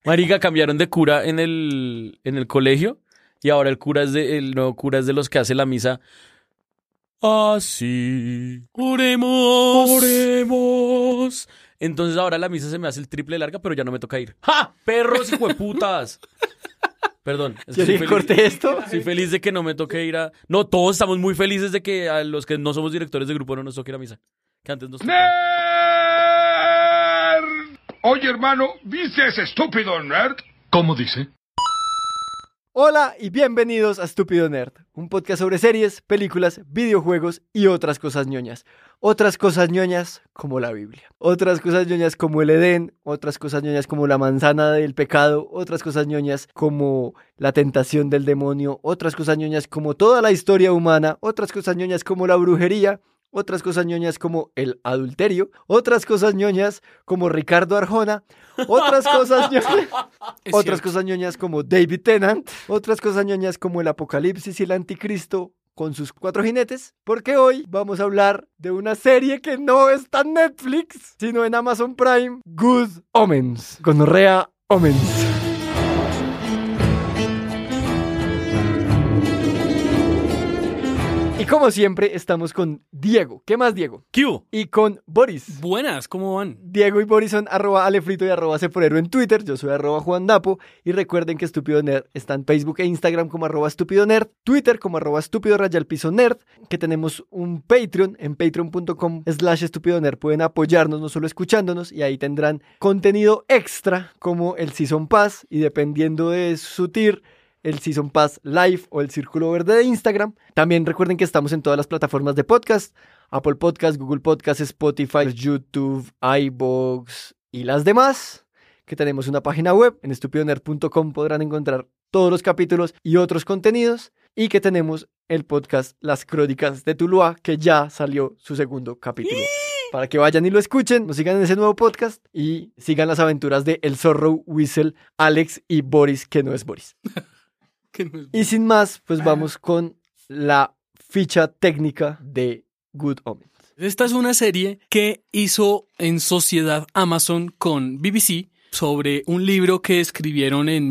Marica, cambiaron de cura en el colegio y ahora el nuevo cura es de los que hace la misa. Así. Oremos. Entonces ahora la misa se me hace el triple larga, pero ya no me toca ir. ¡Ja! ¡Perros, hijueputas! Perdón. Corté esto. Estoy feliz de que no me toque ir a... No, todos estamos muy felices de que a los que no somos directores de grupo no nos toque ir a misa. Que antes nos tocaba. ¡Nerd! Oye, hermano, ¿viste a ese estúpido nerd? ¿Cómo dice? Hola y bienvenidos a Estúpido Nerd, un podcast sobre series, películas, videojuegos y otras cosas ñoñas. Otras cosas ñoñas como la Biblia. Otras cosas ñoñas como el Edén. Otras cosas ñoñas como la manzana del pecado. Otras cosas ñoñas como la tentación del demonio. Otras cosas ñoñas como toda la historia humana. Otras cosas ñoñas como la brujería. Otras cosas ñoñas como el adulterio. Otras cosas ñoñas como Ricardo Arjona. Otras cosas ñoñas, como David Tennant. Otras cosas ñoñas como el apocalipsis y el anticristo con sus 4 jinetes. Porque hoy vamos a hablar de una serie que no está en Netflix, sino en Amazon Prime. Good Omens. Gonorrea Omens. Y como siempre, estamos con Diego. ¿Qué más, Diego? ¿Qué? Y con Boris. Buenas, ¿cómo van? Diego y Boris son @alefrito y @ceporero en Twitter. Yo soy @juandapo. Y recuerden que Estúpido Nerd está en Facebook e Instagram como @estúpidonerd, Twitter como @estúpido_nerd, que tenemos un Patreon en patreon.com/estúpidonerd. Pueden apoyarnos no solo escuchándonos y ahí tendrán contenido extra como el Season Pass y dependiendo de su tier, el Season Pass Live o el Círculo Verde de Instagram. También recuerden que estamos en todas las plataformas de podcast: Apple Podcast, Google Podcast, Spotify, YouTube, iVoox y las demás. Que tenemos una página web, en estupidonerd.com podrán encontrar todos los capítulos y otros contenidos. Y que tenemos el podcast Las Crónicas de Tuluá, que ya salió su segundo capítulo. Para que vayan y lo escuchen, nos sigan en ese nuevo podcast y sigan las aventuras de El Zorro, Whistle, Alex y Boris, que no es Boris. Y sin más, pues vamos con la ficha técnica de Good Omens. Esta es una serie que hizo en sociedad Amazon con BBC sobre un libro que escribieron en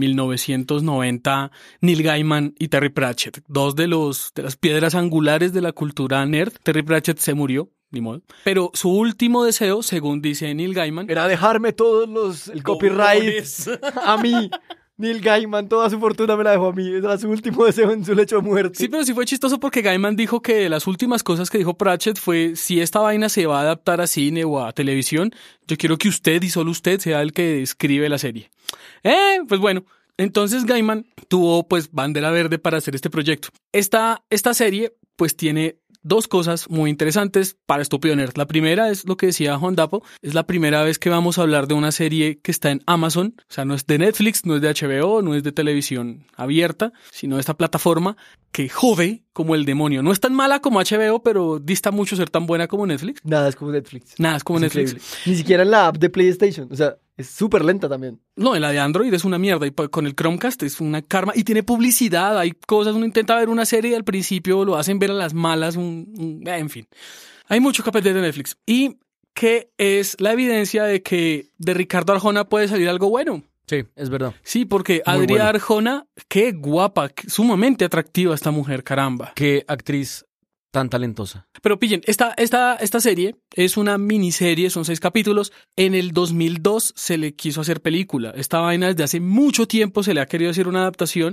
1990 Neil Gaiman y Terry Pratchett, dos de las piedras angulares de la cultura nerd. Terry Pratchett se murió, ni modo. Pero su último deseo, según dice Neil Gaiman, era dejarme el copyright a mí. Neil Gaiman, toda su fortuna me la dejó a mí. Era su último deseo en su lecho de muerte. Sí, pero sí fue chistoso porque Gaiman dijo que las últimas cosas que dijo Pratchett fue: si esta vaina se va a adaptar a cine o a televisión, yo quiero que usted y solo usted sea el que escribe la serie. Pues bueno, entonces Gaiman tuvo pues bandera verde para hacer este proyecto. Esta serie pues tiene dos cosas muy interesantes para Estúpido Nerd. La primera es lo que decía Juan Dapo. Es la primera vez que vamos a hablar de una serie que está en Amazon. O sea, no es de Netflix, no es de HBO, no es de televisión abierta, sino de esta plataforma que jode como el demonio. No es tan mala como HBO, pero dista mucho ser tan buena como Netflix. Nada es como Netflix. Nada es como Netflix. Increíble. Ni siquiera en la app de PlayStation. O sea, es súper lenta también. No, en la de Android es una mierda. Y con el Chromecast es una karma. Y tiene publicidad, hay cosas. Uno intenta ver una serie y al principio lo hacen ver a las malas. En fin. Hay mucho que aprender de Netflix. Y que es la evidencia de que de Ricardo Arjona puede salir algo bueno. Sí, es verdad. Sí, porque Adriana Arjona, qué guapa, sumamente atractiva esta mujer, caramba. Qué actriz tan talentosa. Pero pillen, esta serie es una miniserie, son 6 capítulos. En el 2002 se le quiso hacer película. Esta vaina desde hace mucho tiempo se le ha querido hacer una adaptación.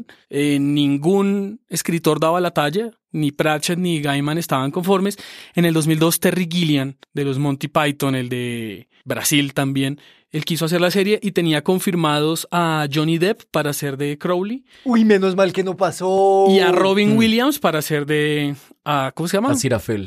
Ningún escritor daba la talla. Ni Pratchett ni Gaiman estaban conformes. En el 2002 Terry Gilliam, de los Monty Python, el de Brasil también, él quiso hacer la serie y tenía confirmados a Johnny Depp para hacer de Crowley. Uy, menos mal que no pasó. Y a Robin Williams para hacer de... ¿cómo se llama? Aziraphale.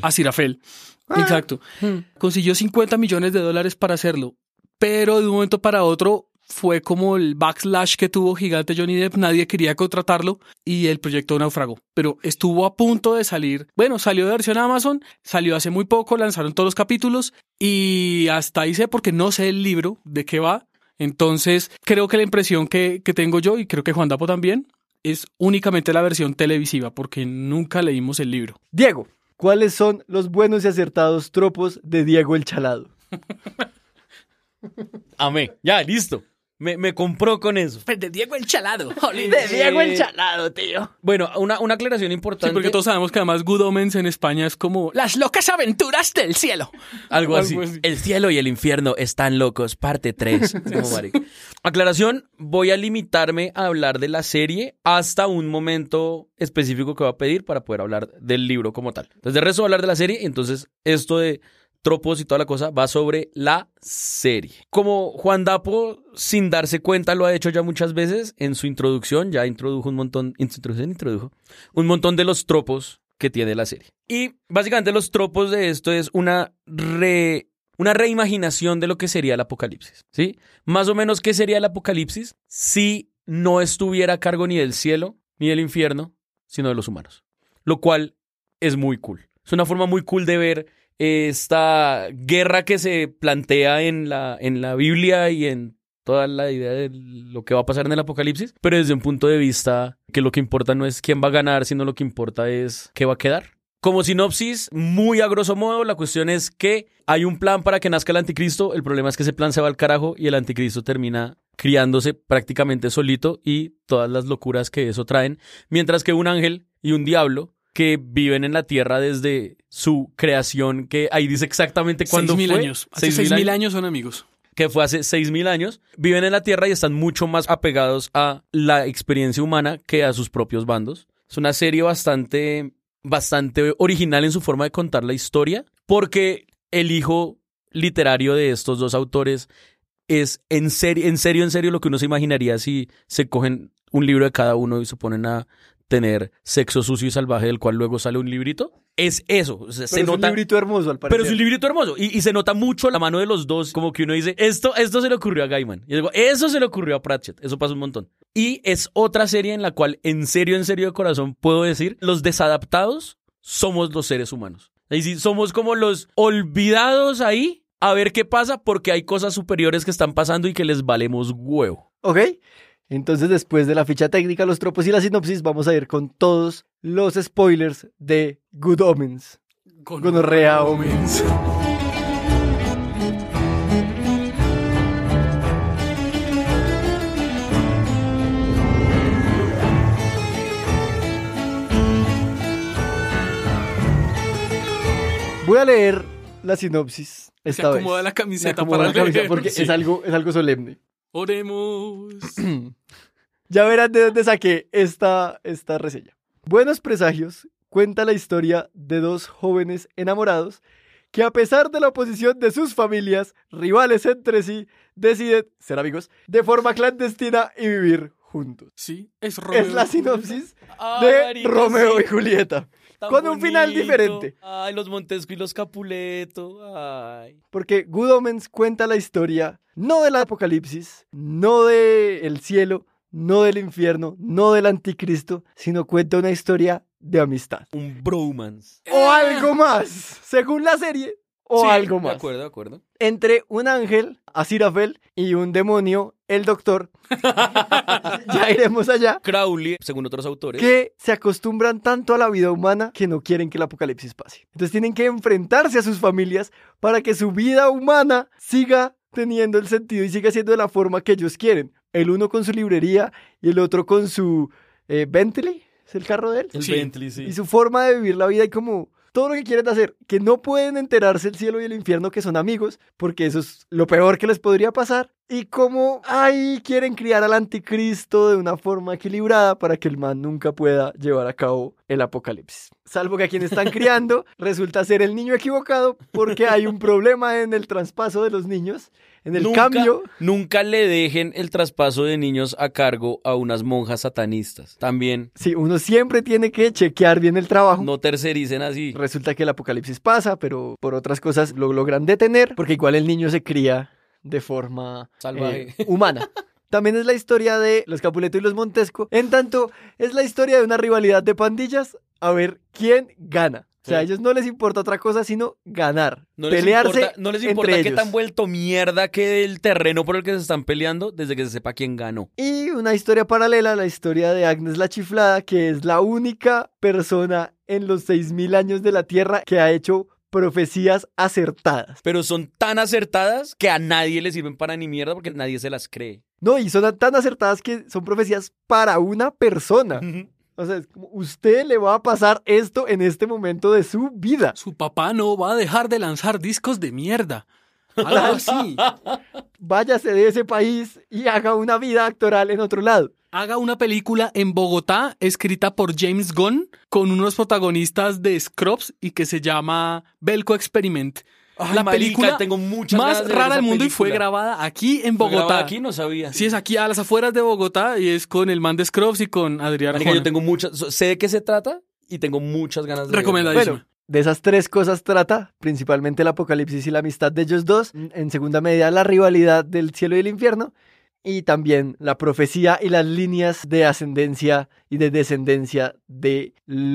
Exacto. Consiguió $50 millones para hacerlo. Pero de un momento para otro fue como el backslash que tuvo gigante Johnny Depp. Nadie quería contratarlo y el proyecto naufragó. Pero estuvo a punto de salir. Bueno, salió de versión Amazon, salió hace muy poco, lanzaron todos los capítulos y hasta ahí sé porque no sé el libro de qué va. Entonces creo que la impresión que tengo yo, y creo que Juan Dapo también, es únicamente la versión televisiva porque nunca leímos el libro. Diego, ¿cuáles son los buenos y acertados tropos de Diego el Chalado? Amé. Ya, listo. Me compró con eso. Pues de Diego el Chalado. De Diego el Chalado, tío. Bueno, una aclaración importante. Sí, porque todos sabemos que además Good Omens en España es como las locas aventuras del cielo. Algo así. El cielo y el infierno están locos, parte 3. Aclaración, voy a limitarme a hablar de la serie hasta un momento específico que voy a pedir para poder hablar del libro como tal. Entonces, de resto voy a hablar de la serie, entonces esto de tropos y toda la cosa va sobre la serie. Como Juan Dapo, sin darse cuenta, lo ha hecho ya muchas veces en su introducción, ya introdujo un montón de los tropos que tiene la serie. Y básicamente los tropos de esto es una reimaginación de lo que sería el apocalipsis, ¿sí? Más o menos, ¿qué sería el apocalipsis si no estuviera a cargo ni del cielo ni del infierno, sino de los humanos? Lo cual es muy cool. Es una forma muy cool de ver esta guerra que se plantea en la Biblia y en toda la idea de lo que va a pasar en el apocalipsis, pero desde un punto de vista que lo que importa no es quién va a ganar, sino lo que importa es qué va a quedar. Como sinopsis, muy a grosso modo, la cuestión es que hay un plan para que nazca el anticristo, el problema es que ese plan se va al carajo y el anticristo termina criándose prácticamente solito y todas las locuras que eso traen, mientras que un ángel y un diablo que viven en la tierra desde su creación, que ahí dice exactamente cuándo fue. 6.000 años. Hace 6.000 años son amigos. Que fue hace 6.000 años, viven en la tierra y están mucho más apegados a la experiencia humana que a sus propios bandos. Es una serie bastante original en su forma de contar la historia, porque el hijo literario de estos dos autores es en serio lo que uno se imaginaría si se cogen un libro de cada uno y se ponen a tener sexo sucio y salvaje, del cual luego sale un librito. Es eso. O sea, Pero es un librito hermoso, al parecer. Pero es un librito hermoso. Y se nota mucho la mano de los dos. Como que uno dice, esto se le ocurrió a Gaiman. Y digo, eso se le ocurrió a Pratchett. Eso pasa un montón. Y es otra serie en la cual, en serio de corazón, puedo decir, los desadaptados somos los seres humanos. Es decir, somos como los olvidados ahí a ver qué pasa porque hay cosas superiores que están pasando y que les valemos huevo. Ok. Entonces, después de la ficha técnica, los tropos y la sinopsis, vamos a ir con todos los spoilers de Good Omens. Gonorrea Omens. Voy a leer la sinopsis esta vez. Se acomoda la camiseta para para leer. Porque Sí. es algo solemne. Oremos. Ya verán de dónde saqué esta reseña. Buenos Presagios cuenta la historia de dos jóvenes enamorados que, a pesar de la oposición de sus familias, rivales entre sí, deciden ser amigos de forma clandestina y vivir juntos. Sí, es Romeo. Es la sinopsis de marica, Romeo sí. y Julieta. Tan Con un final bonito. diferente. Ay, los Montesco y los Capuleto. Ay. Porque Good Omens cuenta la historia no del apocalipsis, no del cielo, no del infierno, no del anticristo, sino cuenta una historia de amistad. Un bromance. O algo más, según la serie, o Sí, algo más. De acuerdo. Entre un ángel, Aziraphale, y un demonio, el doctor, ya iremos allá, Crowley, según otros autores. que se acostumbran tanto a la vida humana que no quieren que el apocalipsis pase. Entonces tienen que enfrentarse a sus familias para que su vida humana siga teniendo el sentido y siga siendo de la forma que ellos quieren. El uno con su librería y el otro con su Bentley, ¿es el carro de él? El Sí. Bentley, sí. Y su forma de vivir la vida y como todo lo que quieren hacer, que no pueden enterarse el cielo y el infierno que son amigos, porque eso es lo peor que les podría pasar, y como ahí quieren criar al anticristo de una forma equilibrada para que el man nunca pueda llevar a cabo el apocalipsis. Salvo que a quien están criando resulta ser el niño equivocado porque hay un problema en el traspaso de los niños, en el cambio. Nunca le dejen el traspaso de niños a cargo a unas monjas satanistas. También Sí, uno siempre tiene que chequear bien el trabajo. no tercericen así. Resulta que el apocalipsis pasa, pero por otras cosas lo logran detener, porque igual el niño se cría de forma Salvaje. humana. También es la historia de los Capuleto y los Montesco. En tanto, es la historia de una rivalidad de pandillas a ver quién gana. O sea, a Sí. ellos no les importa otra cosa sino ganar, No les pelearse importa, no les importa entre qué ellos. tan vuelto mierda quede el terreno por el que se están peleando desde que se sepa quién ganó. Y una historia paralela, la historia de Agnes la Chiflada, que es la única persona en los 6.000 años de la Tierra que ha hecho profecías acertadas. Pero son tan acertadas que a nadie le sirven para ni mierda porque nadie se las cree. No, y son tan acertadas que son profecías para una persona. O sea, es como, usted le va a pasar esto en este momento de su vida. Su papá no va a dejar de lanzar discos de mierda. Algo así. Váyase de ese país y haga una vida actoral en otro lado. Haga una película en Bogotá escrita por James Gunn con unos protagonistas de Scrubs y que se llama Belko Experiment. Ay, La marica, película tengo muchas más ganas de ver rara esa del mundo y fue película. grabada aquí en ¿Fue Bogotá. grabada aquí? No sabía. Sí, es aquí a las afueras de Bogotá y es con el man de Scrubs y con Adrián Marica, Arjona. yo tengo muchas... Sé de qué se trata y tengo muchas ganas de Recomendadísimo. Bueno, de esas tres cosas trata, principalmente el apocalipsis y la amistad de ellos dos. En segunda medida, la rivalidad del cielo y el infierno. Y también la profecía y las líneas de ascendencia y de descendencia de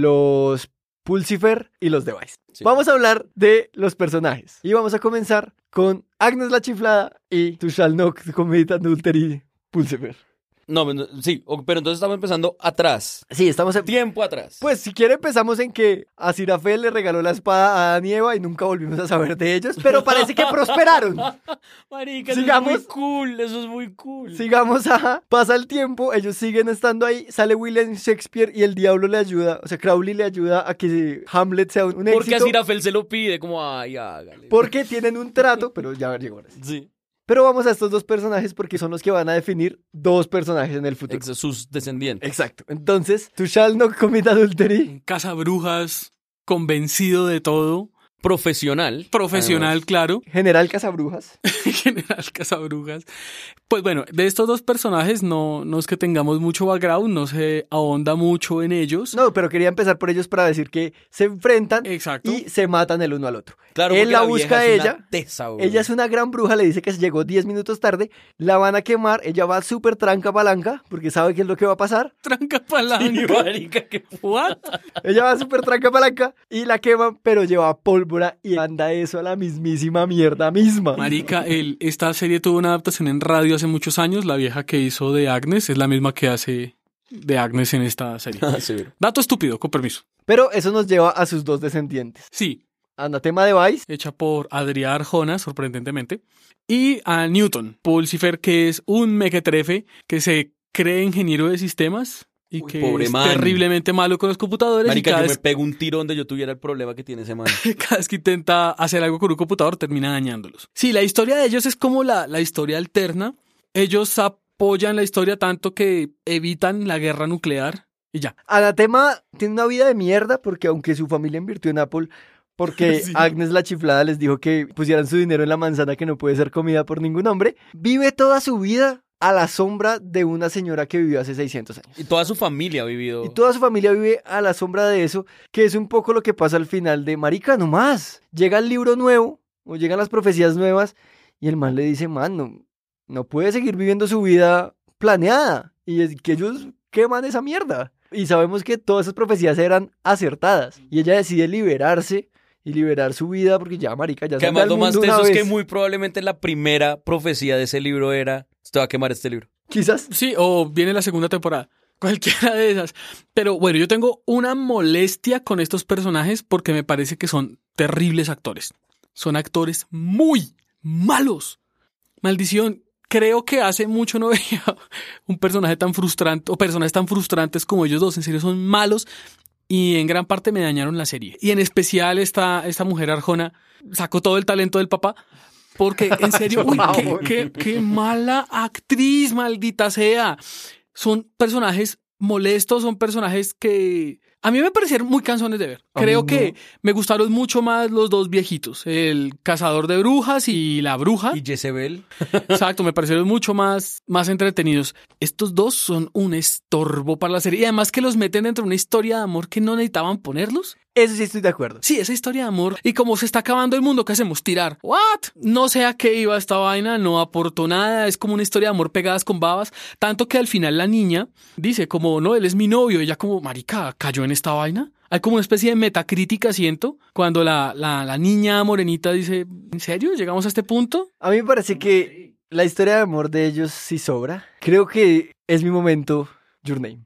los Pulsifer y los Device. Sí. Vamos a hablar de los personajes. Y vamos a comenzar con Agnes la Chiflada y Tu Shall Not Commit Adultery Pulsifer. No, sí, pero entonces estamos empezando atrás. Sí, estamos en... Tiempo atrás. Pues si quiere empezamos en que a Sirafel le regaló la espada a Adán y Eva y nunca volvimos a saber de ellos, pero parece que prosperaron. Marica, sigamos. eso es muy cool, eso es muy cool. Sigamos a... Pasa el tiempo, ellos siguen estando ahí, sale William Shakespeare y el diablo le ayuda, o sea, Crowley le ayuda a que Hamlet sea un Porque a éxito. Sirafel se lo pide, como, ay, hágale. Porque tienen un trato, pero ya llegó ahora sí. Sí, Pero vamos a estos dos personajes porque son los que van a definir dos personajes en el futuro. sus descendientes. Exacto. Entonces, Tu Shall Not Commit Adultery. Un cazabrujas, convencido de todo, Profesional. profesional, Además. claro, General Casabrujas. general cazabrujas. Pues bueno, de estos dos personajes no es que tengamos mucho background, no se ahonda mucho en ellos. No, pero quería empezar por ellos para decir que se enfrentan Exacto. y se matan el uno al otro. Claro, Él porque la vieja busca a es una ella. tesa, bro. Ella es una gran bruja, le dice que llegó 10 minutos tarde, la van a quemar, ella va súper tranca palanca, porque sabe qué es lo que va a pasar. Tranca palanca. Sí, marica, qué What? Ella va súper tranca palanca y la queman, pero lleva pólvora y manda eso a la mismísima mierda misma. Marica, esta serie tuvo una adaptación en radio hace muchos años. La vieja que hizo de Agnes es la misma que hace de Agnes en esta serie. Ah, severo. Dato estúpido, con permiso. Pero eso nos lleva a sus dos descendientes. Sí, Anatema Device, hecha por Adrián Arjona, sorprendentemente. Y a Newton, Pulsifer, que es un mequetrefe que se cree ingeniero de sistemas y Uy, que pobre es man. terriblemente malo con los computadores. Marica, y cada yo me vez, pego un tiro donde yo tuviera el problema que tiene ese man. cada vez que intenta hacer algo con un computador, termina dañándolos. Sí, la historia de ellos es como la historia alterna. Ellos apoyan la historia tanto que evitan la guerra nuclear y ya. Anatema tiene una vida de mierda porque aunque su familia invirtió en Apple, porque Sí. Agnes la Chiflada les dijo que pusieran su dinero en la manzana que no puede ser comida por ningún hombre, vive toda su vida a la sombra de una señora que vivió hace 600 años. Y toda su familia ha vivido. Y toda su familia vive a la sombra de eso, que es un poco lo que pasa al final de Marica, no más. Llega el libro nuevo, o llegan las profecías nuevas, y el man le dice, man, no puede seguir viviendo su vida planeada. Y es que ellos queman esa mierda. Y sabemos que todas esas profecías eran acertadas. Y ella decide liberarse y liberar su vida porque ya, marica, ya Que salga además al lo más mundo una teso es que vez. muy probablemente la primera profecía de ese libro era: "Usted va a quemar este libro". Quizás. Sí, o viene la segunda temporada. Cualquiera de esas. Pero bueno, yo tengo una molestia con estos personajes porque me parece que son terribles actores. Son actores muy malos. Maldición. Creo que hace mucho no veía un personaje tan frustrante o personajes tan frustrantes como ellos dos. En serio, son malos y en gran parte me dañaron la serie. Y en especial esta mujer Arjona sacó todo el talento del papá. Porque en serio, uy, qué mala actriz, maldita sea. Son personajes molestos, son personajes que a mí me parecieron muy cansones de ver. A mí Creo no. que me gustaron mucho más los dos viejitos, el cazador de brujas y la bruja. Y Jezebel. Exacto, me parecieron mucho más entretenidos. Estos dos son un estorbo para la serie y además que los meten dentro de una historia de amor que no necesitaban ponerlos. Eso sí estoy de acuerdo. Sí, esa historia de amor. Y como se está acabando el mundo, ¿qué hacemos? Tirar. ¿What? No sé a qué iba esta vaina, no aportó nada. Es como una historia de amor pegadas con babas. Tanto que al final la niña dice como, no, él es mi novio. Y ella como, marica, ¿cayó en esta vaina? Hay como una especie de metacrítica, siento, cuando la niña morenita dice, ¿en serio? ¿Llegamos a este punto? A mí me parece que la historia de amor de ellos sí sobra. Creo que es mi momento, Your Name.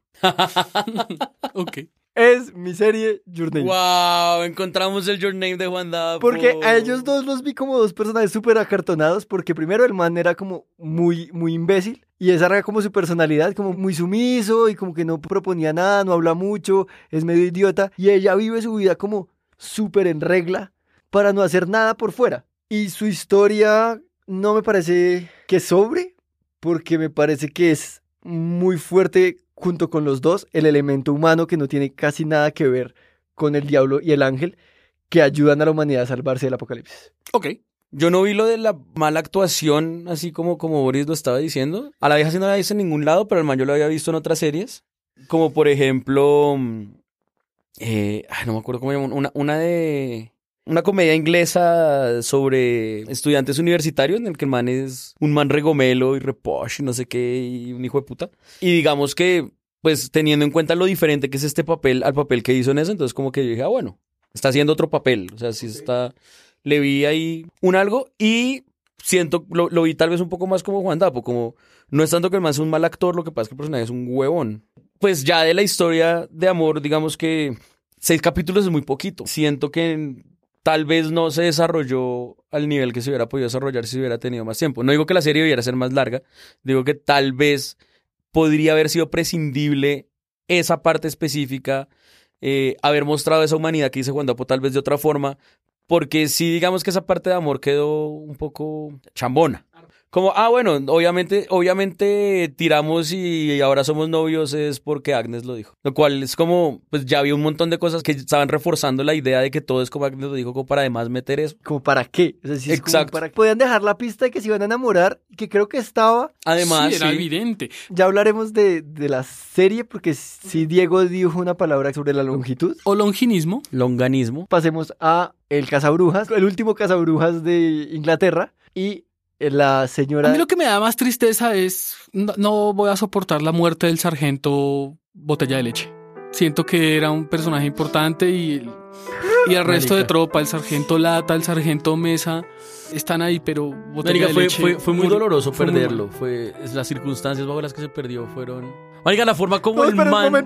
Ok. Es mi serie, Your Name. Wow, encontramos el Your Name de Juan Dapo. Porque a ellos dos los vi como dos personajes súper acartonados, porque primero el man era como muy, muy imbécil, Y esa era como su personalidad, como muy sumiso y como que no proponía nada, no habla mucho, es medio idiota. Y ella vive su vida como súper en regla para no hacer nada por fuera. Y su historia no me parece que sobre, porque me parece que es muy fuerte junto con los dos, el elemento humano que no tiene casi nada que ver con el diablo y el ángel, que ayudan a la humanidad a salvarse del apocalipsis. Ok. Yo no vi lo de la mala actuación, así como Boris lo estaba diciendo. A la vieja sí no la hice en ningún lado, pero el man yo lo había visto en otras series. Como por ejemplo, no me acuerdo cómo se llama, una comedia inglesa sobre estudiantes universitarios en el que el man es un man regomelo y reposh y no sé qué, y un hijo de puta. Y digamos que, pues teniendo en cuenta lo diferente que es este papel al papel que hizo en eso, entonces como que yo dije, bueno, está haciendo otro papel. O sea, sí está... Le vi ahí un algo y siento, lo vi tal vez un poco más como Juan Dapo, como no es tanto que el man sea un mal actor, lo que pasa es que el personaje es un huevón. Pues ya de la historia de amor, digamos que 6 capítulos es muy poquito. Siento que tal vez no se desarrolló al nivel que se hubiera podido desarrollar si hubiera tenido más tiempo. No digo que la serie debiera ser más larga, digo que tal vez podría haber sido prescindible esa parte específica, haber mostrado esa humanidad que dice Juan Dapo tal vez de otra forma, porque sí digamos que esa parte de amor quedó un poco chambona. Como, bueno, obviamente tiramos y ahora somos novios es porque Agnes lo dijo. Lo cual es como, pues ya había un montón de cosas que estaban reforzando la idea de que todo es como Agnes lo dijo, como para además meter eso. ¿Como para qué? O sea, sí, es exacto. Como para... Podían dejar la pista de que se iban a enamorar, que creo que estaba... Además, sí, era evidente. Ya hablaremos de la serie, porque sí Diego dijo una palabra sobre la longitud. O longinismo. Longanismo. Pasemos a el cazabrujas, el último cazabrujas de Inglaterra, y la señora... A mí lo que me da más tristeza es, no voy a soportar la muerte del sargento Botella de Leche. Siento que era un personaje importante y el resto de tropa, el sargento Lata, el sargento Mesa, están ahí, pero Botella de Leche... Fue muy doloroso perderlo. Las circunstancias bajo las que se perdió fueron... Oiga, la forma como el man...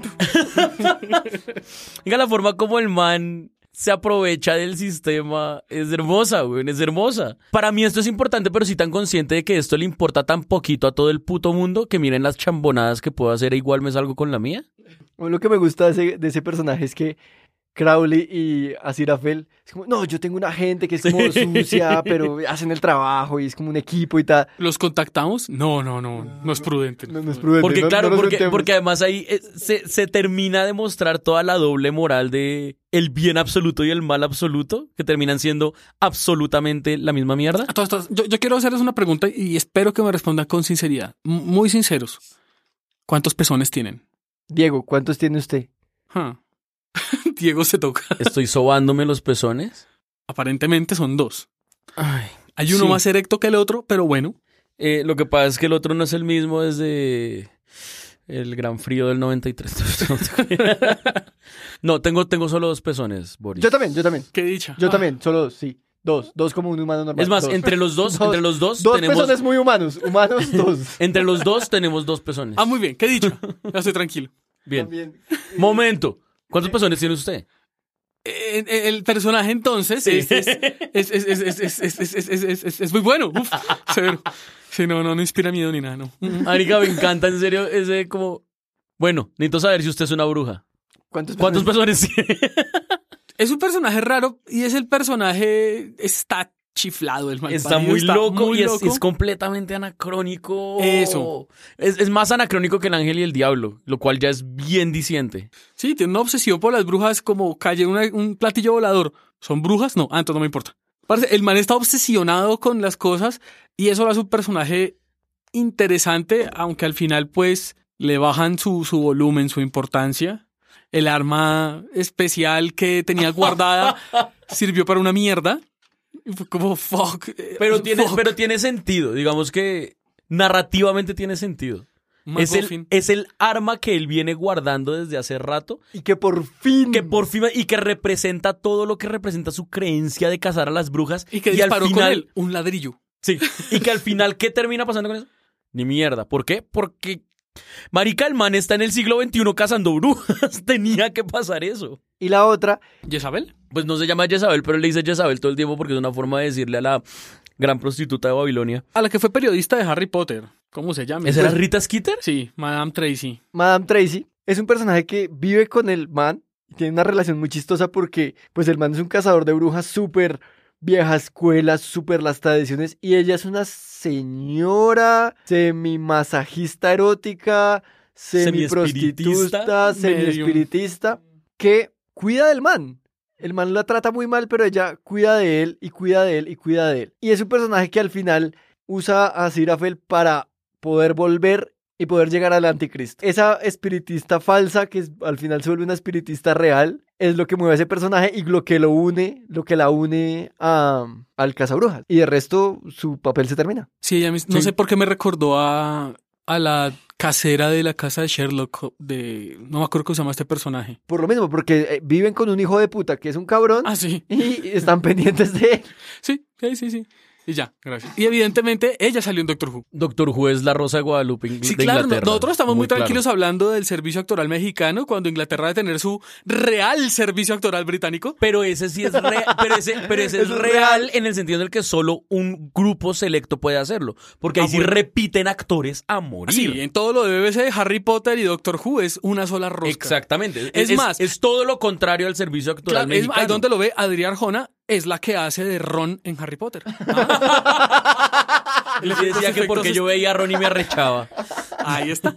Oiga, la forma como el man... se aprovecha del sistema, es hermosa, güey, es hermosa. Para mí esto es importante, pero sí tan consciente de que esto le importa tan poquito a todo el puto mundo que miren las chambonadas que puedo hacer e igual me salgo con la mía. Lo que me gusta de ese personaje es que Crowley y Aziraphale es como, no, yo tengo una gente que es como sucia, pero hacen el trabajo y es como un equipo y tal. ¿Los contactamos? No es prudente. No es prudente. Porque no, claro, no porque además ahí se termina de mostrar toda la doble moral de el bien absoluto y el mal absoluto, que terminan siendo absolutamente la misma mierda. Yo quiero hacerles una pregunta y espero que me respondan con sinceridad. Muy sinceros. ¿Cuántos pezones tienen? Diego, ¿cuántos tiene usted? Diego se toca. ¿Estoy sobándome los pezones? Aparentemente son 2. Ay, hay uno más erecto que el otro, pero bueno. Lo que pasa es que el otro no es el mismo desde el gran frío del 93. No, tengo solo 2 pezones, Boris. Yo también. Qué dicha. Yo también, solo 2, sí. 2 como un humano normal. Es más, 2. entre los dos tenemos... 2 pezones muy humanos 2. Entre los 2 tenemos 2 pezones. Muy bien, qué dicha. Ya estoy tranquilo. Bien. También. Momento. ¿Cuántos pezones tiene usted? El personaje entonces es muy bueno. Uf, severo. Sí, no inspira miedo ni nada, no. Marica, me encanta, en serio, ese como... Bueno, necesito saber si usted es una bruja. ¿Cuántos pezones tiene? Es un personaje raro y es el personaje... Está chiflado el mal. Está muy loco y es completamente anacrónico. Eso. Es más anacrónico que el ángel y el diablo, lo cual ya es bien diciente. Sí, tiene una obsesión por las brujas como calle un platillo volador. ¿Son brujas? No, entonces no me importa. Parce, el man está obsesionado con las cosas y eso lo hace un personaje interesante, aunque al final pues le bajan su volumen, su importancia. El arma especial que tenía guardada sirvió para una mierda. Y fue como, fuck. Pero tiene sentido. Digamos que narrativamente tiene sentido. Es el arma que él viene guardando desde hace rato. Y que por fin... Y que representa todo lo que representa su creencia de cazar a las brujas. Y que disparó con él un ladrillo. Sí. Y que al final, ¿qué termina pasando con eso? Ni mierda. ¿Por qué? Porque... Marica, el man está en el siglo XXI cazando brujas. Tenía que pasar eso. Y la otra... ¿Jezabel? Pues no se llama Jezabel, pero le dice Jezabel todo el tiempo porque es una forma de decirle a la gran prostituta de Babilonia. A la que fue periodista de Harry Potter. ¿Cómo se llama? ¿Esa era Rita Skeeter? Sí, Madame Tracy. Madame Tracy es un personaje que vive con el man y tiene una relación muy chistosa porque pues el man es un cazador de brujas súper vieja escuela, súper las tradiciones, y ella es una señora semi-masajista erótica, semi-prostituta, semi-espiritista, que cuida del man. El man la trata muy mal, pero ella cuida de él y cuida de él y cuida de él. Y es un personaje que al final usa a Aziraphale para poder volver y poder llegar al anticristo. Esa espiritista falsa, que al final se vuelve una espiritista real, es lo que mueve a ese personaje y lo que la une al cazabrujas. Y de resto, su papel se termina. Sí, ella no sé por qué me recordó a la casera de la casa de Sherlock, no me acuerdo cómo se llama este personaje. Por lo mismo, porque viven con un hijo de puta que es un cabrón. Ah, sí. Y están pendientes de él. Sí. Y ya, gracias. Y evidentemente ella salió en Doctor Who. Doctor Who es la Rosa de Guadalupe de Sí, claro, Inglaterra. nosotros estamos muy tranquilos claro. hablando del servicio actoral mexicano cuando Inglaterra debe tener su real servicio actoral británico. Pero ese sí es real, pero ese es real en el sentido en el que solo un grupo selecto puede hacerlo. Porque ahí sí repiten actores a morir. Sí, en todo lo de BBC, Harry Potter y Doctor Who es una sola rosca. Exactamente. Es más, es todo lo contrario al servicio actoral mexicano. Ahí donde lo ve Adrián Arjona, es la que hace de Ron en Harry Potter. Él sí decía que porque yo veía a Ron y me arrechaba. Ahí está.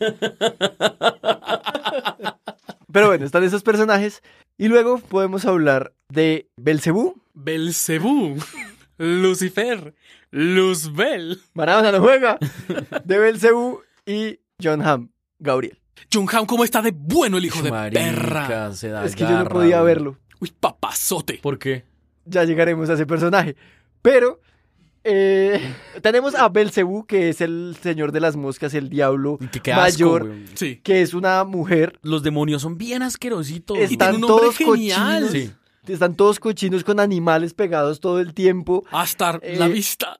Pero bueno, están esos personajes. Y luego podemos hablar de Belcebú. Belcebú. Lucifer. Luzbel. Maradona no juega. De Belcebú y John Hamm, Gabriel. John Hamm, ¿cómo está de bueno el hijo de Marica, Es perra? que yo no podía verlo. Uy, papazote. ¿Por qué? Ya llegaremos a ese personaje. Pero tenemos a Belcebú, que es el señor de las moscas, el diablo Qué mayor, asco, güey. Sí. que es una mujer. Los demonios son bien asquerositos. Y tiene Están un nombre todos genial. cochinos. Sí. Están todos cochinos con animales pegados todo el tiempo. Hasta la vista.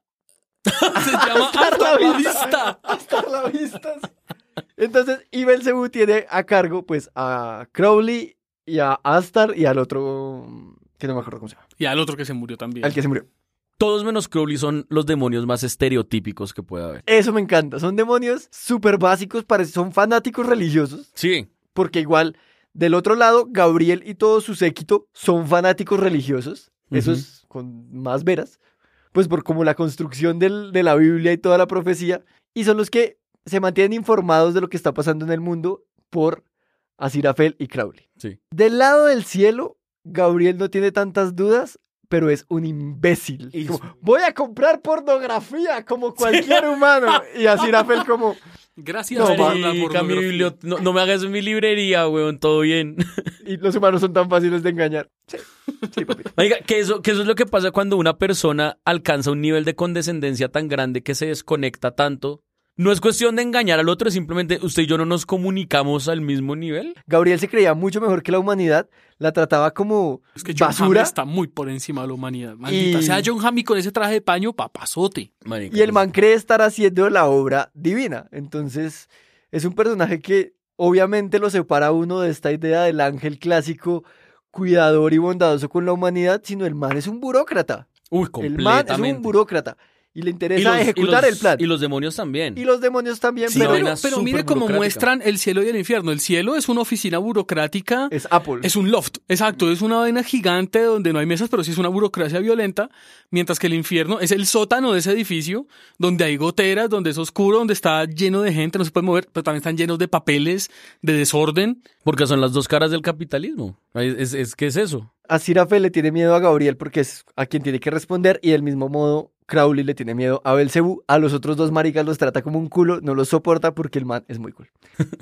Se llama Hasta la vista. Hasta la vista. Entonces, y Belcebú tiene a cargo, pues, a Crowley y a Astar y al otro, que no me acuerdo cómo se llama, Y al otro que se murió también. al que se murió. Todos menos Crowley son los demonios más estereotípicos que puede haber. Eso me encanta. Son demonios súper básicos, son fanáticos religiosos, Sí. porque igual, del otro lado, Gabriel y todo su séquito son fanáticos religiosos. Eso es con más veras. Pues por como la construcción de la Biblia y toda la profecía. Y son los que se mantienen informados de lo que está pasando en el mundo por Aziraphale y Crowley. Sí. Del lado del cielo, Gabriel no tiene tantas dudas, pero es un imbécil. Y- Como, voy a comprar pornografía como cualquier humano. Y Aziraphale como, Gracias No, por la Marica, mi pornografía. no me hagas mi librería, weón, todo bien. y los humanos son tan fáciles de engañar. Sí, sí, papito. Oiga, que eso es lo que pasa cuando una persona alcanza un nivel de condescendencia tan grande que se desconecta tanto. No es cuestión de engañar al otro, es simplemente usted y yo no nos comunicamos al mismo nivel. Gabriel se creía mucho mejor que la humanidad, la trataba como Es que John Hamm basura. está muy por encima de la humanidad. Maldita Y- sea John Hamm y con ese traje de paño, papazote. Marica, Y el man cree estar haciendo la obra divina. Entonces, es un personaje que obviamente lo separa a uno de esta idea del ángel clásico, cuidador y bondadoso con la humanidad, sino el man es un burócrata. Uy, El man es completamente. un burócrata. Y le interesa ejecutar el plan. Y los demonios también. Y los demonios también, Sí, pero vaina Pero mire súper cómo burocrática. muestran el cielo y el infierno. El cielo es una oficina burocrática. es Apple. Es un loft, exacto, es una vaina gigante donde no hay mesas, pero sí es una burocracia violenta, mientras que el infierno es el sótano de ese edificio, donde hay goteras, donde es oscuro, donde está lleno de gente, no se puede mover, pero también están llenos de papeles, de desorden. Porque son las dos caras del capitalismo. ¿Qué es eso? Aziraphale le tiene miedo a Gabriel porque es a quien tiene que responder y del mismo modo Crowley le tiene miedo a Belcebú. A los otros dos maricas los trata como un culo, no los soporta porque el man es muy cool.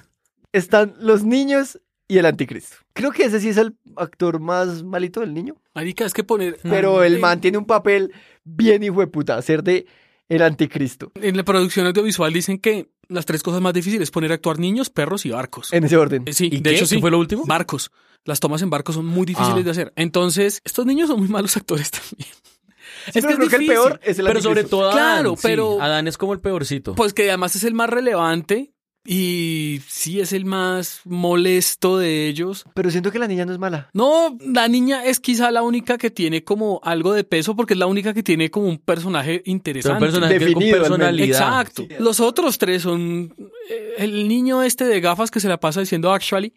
Están los niños y el anticristo. Creo que ese sí es el actor más malito del niño, Marica, es que poner... pero el man tiene un papel bien hijo de puta, hacer de el anticristo, En la producción audiovisual dicen que las tres cosas más difíciles es poner a actuar niños, perros y barcos. en ese orden. Sí, ¿Y de qué? hecho sí. ¿Qué fue lo último? Barcos. Las tomas en barcos son muy difíciles de hacer. Entonces, estos niños son muy malos actores también. Sí, pero creo que el peor es el Pero anticristo. sobre todo Adán. Claro, sí, pero- Adán es como el peorcito. Pues que además es el más relevante Y sí es el más molesto de ellos. Pero siento que la niña no es mala. No, la niña es quizá la única que tiene como algo de peso porque es la única que tiene como un personaje Son interesante. personajes con Definido, al menos. personalidad. Exacto. Los otros tres son el niño este de gafas que se la pasa diciendo actually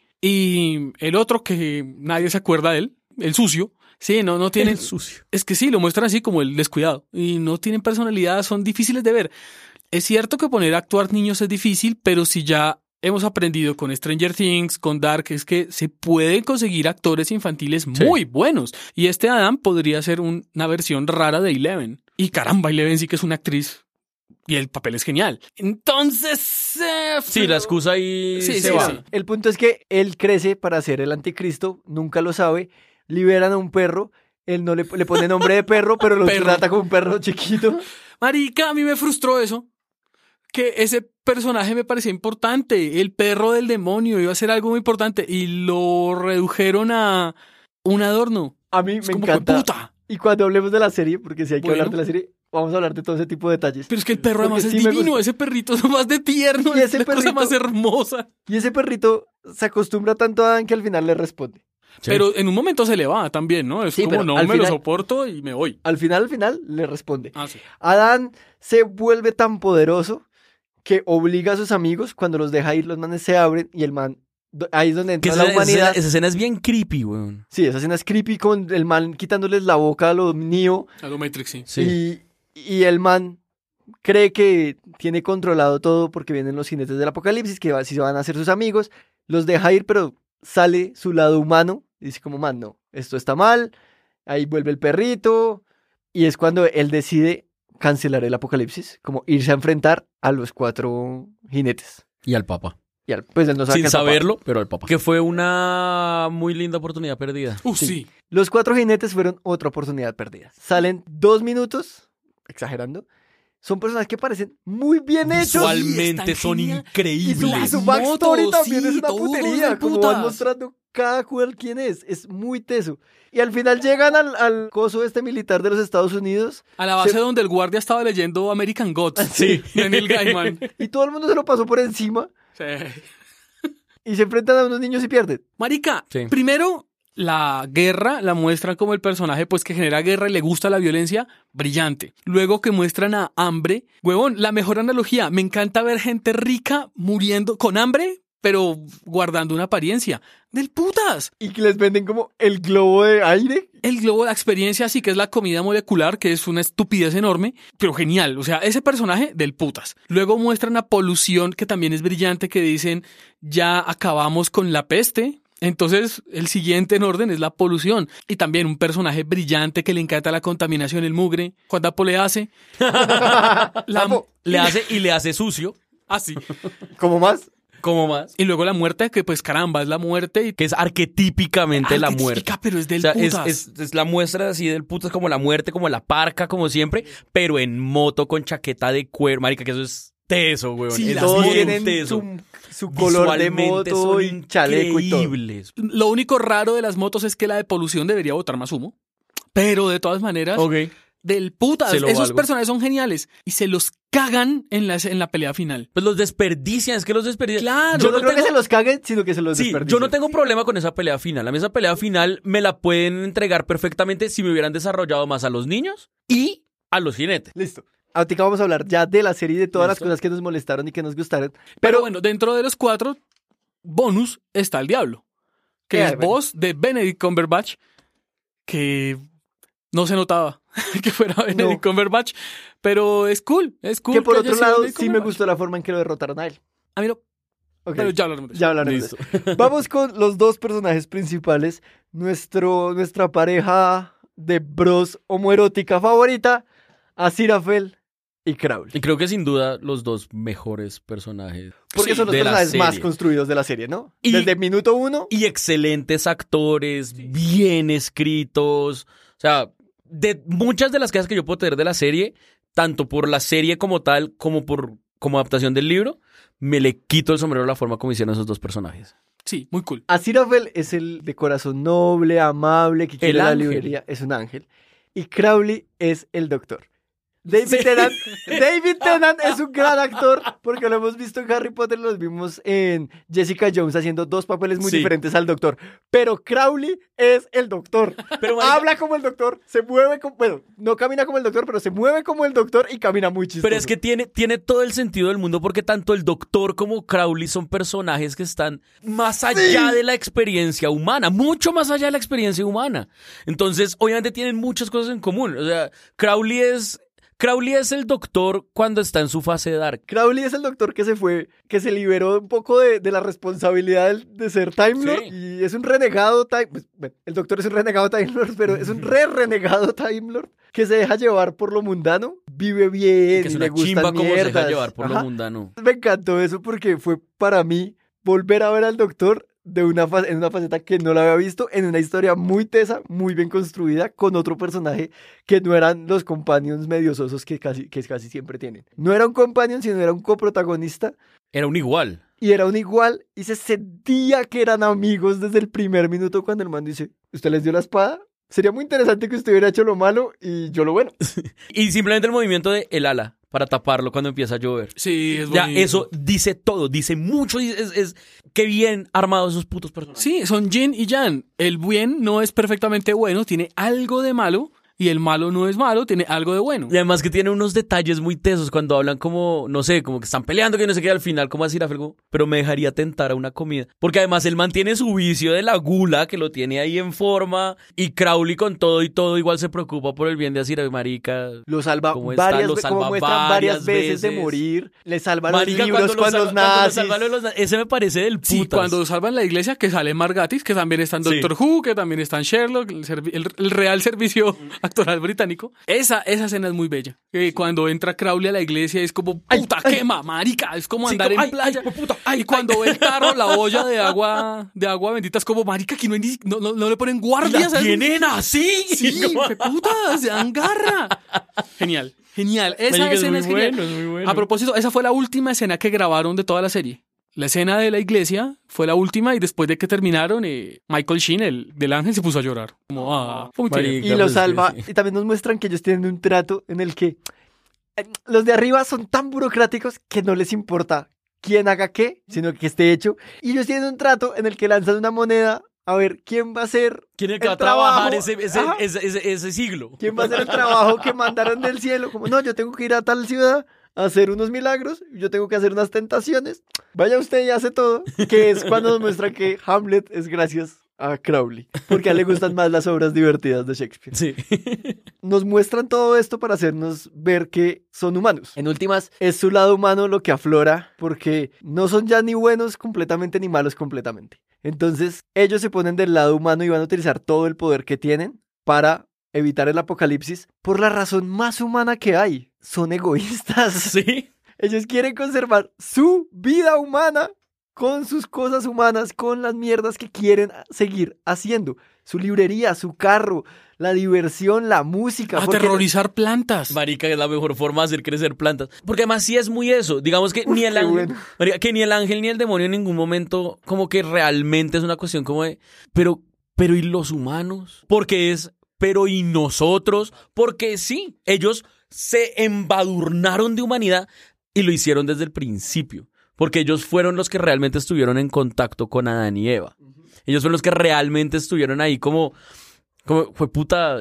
y el otro que nadie se acuerda de él, el sucio. Sí, no tienen... El sucio. Es que sí, lo muestran así como el descuidado y no tienen personalidad, son difíciles de ver. Es cierto que poner a actuar niños es difícil, pero si ya hemos aprendido con Stranger Things, con Dark, es que se pueden conseguir actores infantiles muy buenos. Y este Adam podría ser una versión rara de Eleven. Y caramba, Eleven sí que es una actriz. Y el papel es genial. Entonces... Sí, la excusa ahí Sí, se sí, va. sí. El punto es que él crece para ser el anticristo, nunca lo sabe, liberan a un perro, él no le pone nombre de perro, pero lo Perro. trata como un perro chiquito. Marica, a mí me frustró eso. Que ese personaje me parecía importante. El perro del demonio iba a ser algo muy importante. Y lo redujeron a un adorno. A mí Es me como encanta. que puta. Y cuando hablemos de la serie, porque si hay que Bueno. hablar de la serie, vamos a hablar de todo ese tipo de detalles. Pero es que el perro Porque además es sí me divino. gusta. Ese perrito es más de tierno. Y Es ese la cosa perrito- más hermosa. Y ese perrito se acostumbra tanto a Adam que al final le responde. Sí. Pero en un momento se le va también, ¿no? Es Sí, como, pero no al me lo final- soporto y me voy. Al final le responde. Ah, sí. Adán se vuelve tan poderoso que obliga a sus amigos, cuando los deja ir, los manes se abren y el man, ahí es donde Que entra la humanidad. esa escena es bien creepy, weón. Sí, esa escena es creepy con el man quitándoles la boca a los Neo A lo Matrix, sí. Sí. y el man cree que tiene controlado todo porque vienen los jinetes del apocalipsis, que si se van a hacer sus amigos, los deja ir, pero sale su lado humano y dice como, man, no, esto está mal, ahí vuelve el perrito y es cuando él decide cancelar el apocalipsis, como irse a enfrentar a los 4 jinetes. Y al papá. Y pues él no sabe que Sin es papá. saberlo, pero al papá. Que fue una muy linda oportunidad perdida. Sí. Los 4 jinetes fueron otra oportunidad perdida. Salen 2 minutos, exagerando. Son personajes que parecen muy bien hechos. Visualmente están son genial. Y increíbles. su backstory motos, también sí, es una todo es de putería. Como putas. van mostrando cada cual quién es. Es muy teso. Y al final llegan al coso este militar de los Estados Unidos. A la base donde el guardia estaba leyendo American Gods. Sí. De Neil Gaiman. Y todo el mundo se lo pasó por encima. Sí. Y se enfrentan a unos niños y pierden. Marica, Sí. primero la guerra la muestran como el personaje pues que genera guerra y le gusta la violencia, brillante. Luego que muestran a hambre, huevón, la mejor analogía, me encanta ver gente rica muriendo con hambre, pero guardando una apariencia. ¡Del putas! Y que les venden como el globo de aire. El globo de la experiencia sí que es la comida molecular, que es una estupidez enorme, pero genial. O sea, ese personaje del putas. Luego muestran a Polución, que también es brillante, que dicen, ya acabamos con la peste. Entonces, el siguiente en orden es la polución. Y también un personaje brillante que le encanta la contaminación, el mugre. Juan Dapo le hace. Dapo. Le hace y le hace sucio, Así. Como más. como más. Y luego la muerte, que pues caramba, es la muerte. Y Que es arquetípicamente la arquetípica, muerte. pero es del O sea, putas. es la muestra así del putas como la muerte, como la parca, como siempre, pero en moto con chaqueta de cuero. Marica, que eso es teso, weón. Sí, Es las Todos motos, bien tienen teso. su color de Visualmente moto son y chaleco y todo. increíbles. Lo único raro de las motos es que la de polución debería botar más humo. Pero de todas maneras, Ok. del putas. Se lo Esos valgo. personajes son geniales. Y se los cagan en la pelea final. Pues los desperdician, es que los desperdician. Claro. Yo no creo que se los caguen, sino que se los Sí, desperdicien. yo no tengo problema con esa pelea final. A mí esa pelea final me la pueden entregar perfectamente si me hubieran desarrollado más a los niños y a los jinetes. Listo. Ahorita vamos a hablar ya de la serie y de todas las Listo. cosas que nos molestaron y que nos gustaron. Pero bueno, dentro de los 4 bonus está el diablo. Que es bueno. voz de Benedict Cumberbatch. Que no se notaba que fuera Benedict Cumberbatch. Pero es cool. Es cool. que por haya otro sido lado, Benedict sí me Cumberbatch. gustó la forma en que lo derrotaron a él. A mí no. Ok, Pero ya hablaremos de eso. ya hablaremos de eso. Vamos con los 2 personajes principales. Nuestra pareja de bros homoerótica favorita, Aziraphale y Crowley. Y creo que sin duda los dos mejores personajes. Porque Sí, son los de la personajes más serie. construidos de la serie, ¿no? Y- Desde minuto 1. Y excelentes actores, bien escritos. O sea, de muchas de las quejas que yo puedo tener de la serie, tanto por la serie como tal, como adaptación del libro, me le quito el sombrero a la forma como hicieron esos dos personajes. Sí, muy cool. Aziraphale es el de corazón noble, amable, que quiere la ángel. librería, es un ángel. Y Crowley es el doctor. David Tennant es un gran actor porque lo hemos visto en Harry Potter, los vimos en Jessica Jones haciendo dos papeles muy diferentes al doctor. Pero Crowley es el doctor. Pero, habla como el doctor, se mueve como... Bueno, no camina como el doctor, pero se mueve como el doctor y camina muy chistoso. Pero es que tiene todo el sentido del mundo porque tanto el doctor como Crowley son personajes que están más allá de la experiencia humana, mucho más allá de la experiencia humana. Entonces, obviamente tienen muchas cosas en común. O sea, Crowley es el doctor cuando está en su fase dark. Crowley es el doctor que se fue, que se liberó un poco de la responsabilidad de ser Time Lord. Sí. Y es un renegado bueno, el doctor es un renegado Time Lord, pero es un renegado Time Lord que se deja llevar por lo mundano, vive bien, Que es y una le gustan chimba como se deja mierdas. llevar por Ajá. lo mundano. Me encantó eso porque fue para mí volver a ver al doctor en una faceta que no la había visto, en una historia muy tesa, muy bien construida, con otro personaje que no eran los companions mediososos que casi siempre tienen. No era un companion, sino era un coprotagonista. Era un igual. Y era un igual, y se sentía que eran amigos desde el primer minuto cuando el man dice, ¿usted les dio la espada? Sería muy interesante que usted hubiera hecho lo malo y yo lo bueno. Y simplemente el movimiento de el ala para taparlo cuando empieza a llover. Sí, es Ya, bonito. eso dice todo, dice mucho. Es qué bien armados esos putos personajes. Sí, son Yin y Yang. El bien no es perfectamente bueno, tiene algo de malo. Y el malo no es malo, tiene algo de bueno. Y además que tiene unos detalles muy tesos cuando hablan como, no sé, como que están peleando, que no sé qué, al final como así, pero me dejaría tentar a una comida. Porque además él mantiene su vicio de la gula, que lo tiene ahí en forma, y Crowley con todo y todo igual se preocupa por el bien de Asira, marica. Lo salva ¿Cómo está? varias Lo veces, salva como muestran varias veces de veces. morir. Le salva Marica, los libros con los cuando lo nazis. salva los nazis. Ese me parece del putas. Sí, cuando salvan la iglesia, que sale Margatis, que también está en Sí. Doctor Who, que también está en Sherlock, el real servicio actoral británico. Esa escena es muy bella. Cuando entra Crowley a la iglesia es como, puta, quema, marica. Es como Sí, andar como, en playa. Y cuando ve el tarro, la olla de agua bendita, es como, marica, aquí no le ponen guardias. ¿La ¿sabes? tienen así? Sí, qué puta, se agarra. Genial. Esa Marica, es escena muy es genial. bueno, es muy bueno. A propósito, esa fue la última escena que grabaron de toda la serie. La escena de la iglesia fue la última y después de que terminaron, Michael Sheen, el del ángel, se puso a llorar. Como, muy Marica. tierno. Y lo Pues, salva. sí. Y también nos muestran que ellos tienen un trato en el que los de arriba son tan burocráticos que no les importa quién haga qué, sino que esté hecho. Y ellos tienen un trato en el que lanzan una moneda a ver quién va a hacer ¿Quién es el que va a trabajo. trabajar Ajá. ese siglo? ¿Quién va a hacer el trabajo que mandaron del cielo? Como, no, yo tengo que ir a tal ciudad a hacer unos milagros, yo tengo que hacer unas tentaciones. Vaya usted y hace todo. Que es cuando nos muestra que Hamlet es gracias a Crowley. Porque a él le gustan más las obras divertidas de Shakespeare. Sí. Nos muestran todo esto para hacernos ver que son humanos. En últimas, es su lado humano lo que aflora, porque no son ya ni buenos completamente ni malos completamente. Entonces, ellos se ponen del lado humano y van a utilizar todo el poder que tienen para evitar el apocalipsis por la razón más humana que hay. Son egoístas. Sí. Ellos quieren conservar su vida humana con sus cosas humanas, con las mierdas que quieren seguir haciendo. Su librería, su carro, la diversión, la música. porque Aterrorizar plantas. Marica, es la mejor forma de hacer crecer plantas. Porque además sí es muy eso. Digamos que ni el qué ángel, bueno. marica, que ni el ángel ni el demonio en ningún momento como que realmente es una cuestión como de, pero ¿y los humanos? Porque es, pero ¿y nosotros? Porque sí, ellos se embadurnaron de humanidad y lo hicieron desde el principio. Porque ellos fueron los que realmente estuvieron en contacto con Adán y Eva. Ellos fueron los que realmente estuvieron ahí como fue puta,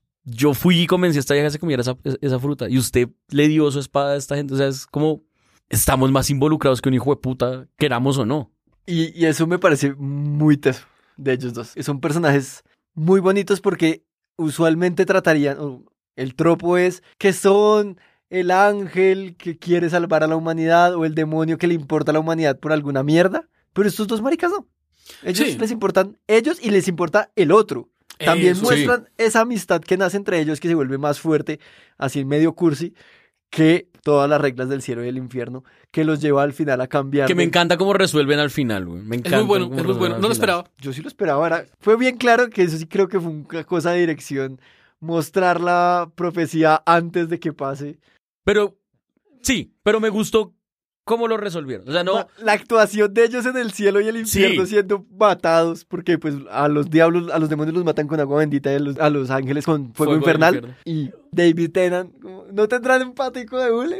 yo fui y convencí a esta vieja que se comiera esa fruta y usted le dio su espada a esta gente. O sea, es como, estamos más involucrados que un hijo de puta, queramos o no. Y eso me parece muy teso de ellos dos. Son personajes muy bonitos porque usualmente tratarían, el tropo es que son el ángel que quiere salvar a la humanidad o el demonio que le importa a la humanidad por alguna mierda. Pero estos dos maricas no. Ellos Sí. les importan ellos y les importa el otro. También Eso, muestran esa amistad que nace entre ellos, que se vuelve más fuerte, así medio cursi, que todas las reglas del cielo y del infierno, que los lleva al final a cambiar. Que me encanta cómo resuelven al final, güey. Me encanta. Es muy bueno, cómo es muy resuelven bueno. al No lo final. esperaba. Yo sí lo esperaba. Fue bien claro que eso sí creo que fue una cosa de dirección. Mostrar la profecía antes de que pase. Pero, sí, pero me gustó cómo lo resolvieron. O sea, no. La actuación de ellos en el cielo y el infierno Sí. siendo matados, porque pues a los diablos, a los demonios los matan con agua bendita y a los ángeles con fuego Fuego del infernal. infierno. Y David Tennant, como, ¿no tendrán un patico de hule?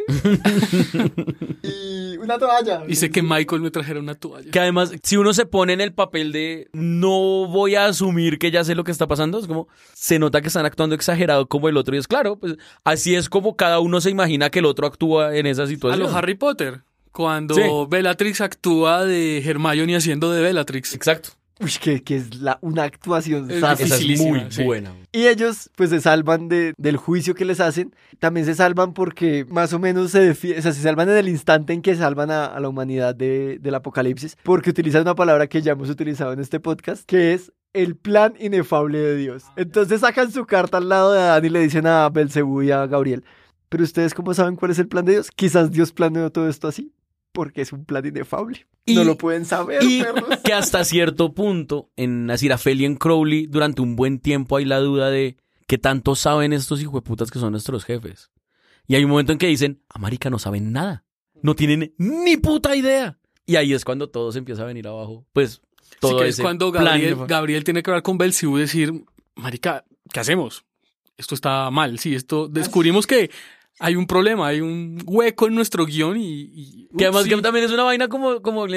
Y una toalla. Y sé que Michael me trajera una toalla. Que además, si uno se pone en el papel de no voy a asumir que ya sé lo que está pasando, es como, se nota que están actuando exagerado como el otro. Y es claro, pues así es como cada uno se imagina que el otro actúa en esa A situación. los Harry Potter, cuando Sí. Bellatrix actúa de Hermione haciendo de Bellatrix. Exacto. Uy, que es una actuación Es sasa. Esa es Dificilísima, muy sí. buena. Y ellos pues se salvan del juicio que les hacen. También se salvan porque más o menos se salvan en el instante en que salvan a la humanidad del apocalipsis. Porque utilizan una palabra que ya hemos utilizado en este podcast, que es el plan inefable de Dios. Entonces sacan su carta al lado de Adán y le dicen a Belcebú y a Gabriel, ¿pero ustedes cómo saben cuál es el plan de Dios? Quizás Dios planeó todo esto así, porque es un plan inefable. Y- No lo pueden saber, Y perros. que hasta cierto punto, en Aziraphale y en Crowley, durante un buen tiempo hay la duda de qué tanto saben estos hijueputas que son nuestros jefes. Y hay un momento en que dicen, marica, no saben nada. No tienen ni puta idea. Y ahí es cuando todo se empieza a venir abajo. Pues todo Sí, que es ese cuando plan Gabriel tiene que hablar con Belcebú y decir, marica, ¿qué hacemos? Esto está mal, sí, descubrimos que hay un problema, hay un hueco en nuestro guión y Que además sí. que también es una vaina como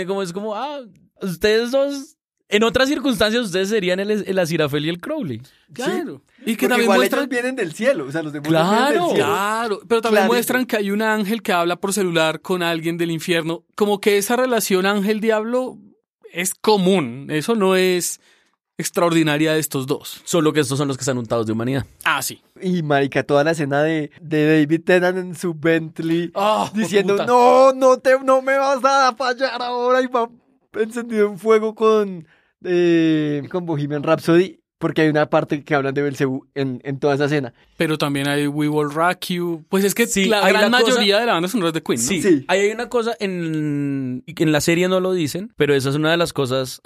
ustedes dos, en otras circunstancias ustedes serían el Aziraphale y el Crowley. Claro. Y que Porque también igual muestran... ellos vienen del cielo, o sea, los demonios Claro. vienen del cielo. Claro, pero también Clarito. muestran que hay un ángel que habla por celular con alguien del infierno. Como que esa relación ángel-diablo es común. Eso no es extraordinaria de estos dos. Solo que estos son los que están untados de humanidad. Ah, sí. Y marica, toda la escena de David Tennant en su Bentley Oh, diciendo, puta. no me vas a fallar ahora, y va encendido en fuego con Bohemian Rhapsody, porque hay una parte que hablan de Belcebú en toda esa escena. Pero también hay We Will Rock You. Pues es que Sí, la hay gran la cosa- mayoría de la banda sonora es de Queen, ¿no? Sí, Sí. hay una cosa en la serie no lo dicen, pero esa es una de las cosas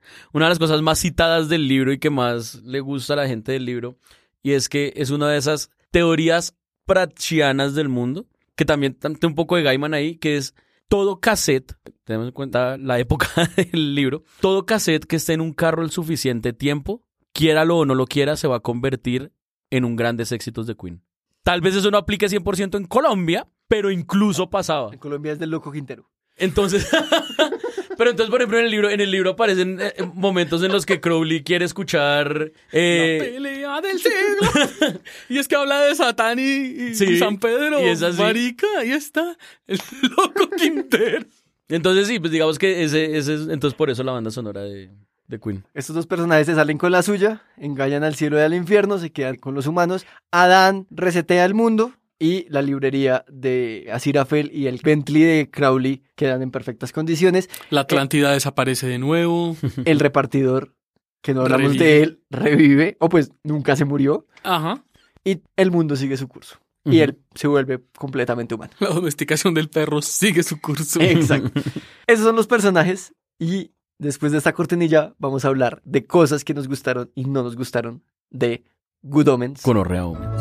más citadas del libro y que más le gusta a la gente del libro, y es que es una de esas teorías pratchianas del mundo, que también tiene un poco de Gaiman ahí, que es todo cassette, tenemos en cuenta la época del libro, todo cassette que esté en un carro el suficiente tiempo, quiéralo o no lo quiera, se va a convertir en un grandes éxitos de Queen. Tal vez eso no aplique 100% en Colombia, pero incluso pasaba. En Colombia es del Loco Quintero. Entonces, pero entonces, por ejemplo, en el libro aparecen momentos en los que Crowley quiere escuchar... La pelea del siglo. Y es que habla de Satán y Sí, San Pedro. y es así. Marica, ahí está. El loco Quintero. Entonces sí, pues digamos que ese es entonces por eso la banda sonora de Queen. Estos dos personajes se salen con la suya, engañan al cielo y al infierno, se quedan con los humanos. Adán resetea el mundo y la librería de Aziraphale y el Bentley de Crowley quedan en perfectas condiciones. La Atlántida desaparece de nuevo. El repartidor, que no hablamos Revive. de él, revive, o pues nunca se murió, Ajá. y el mundo sigue su curso. Y él se vuelve completamente humano. La domesticación del perro sigue su curso. Exacto. Esos son los personajes y después de esta cortinilla vamos a hablar de cosas que nos gustaron y no nos gustaron de Good Omens. Gonorrea Omens.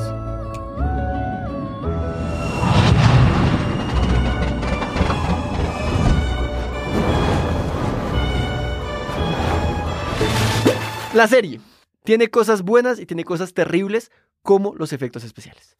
La serie tiene cosas buenas y tiene cosas terribles como los efectos especiales.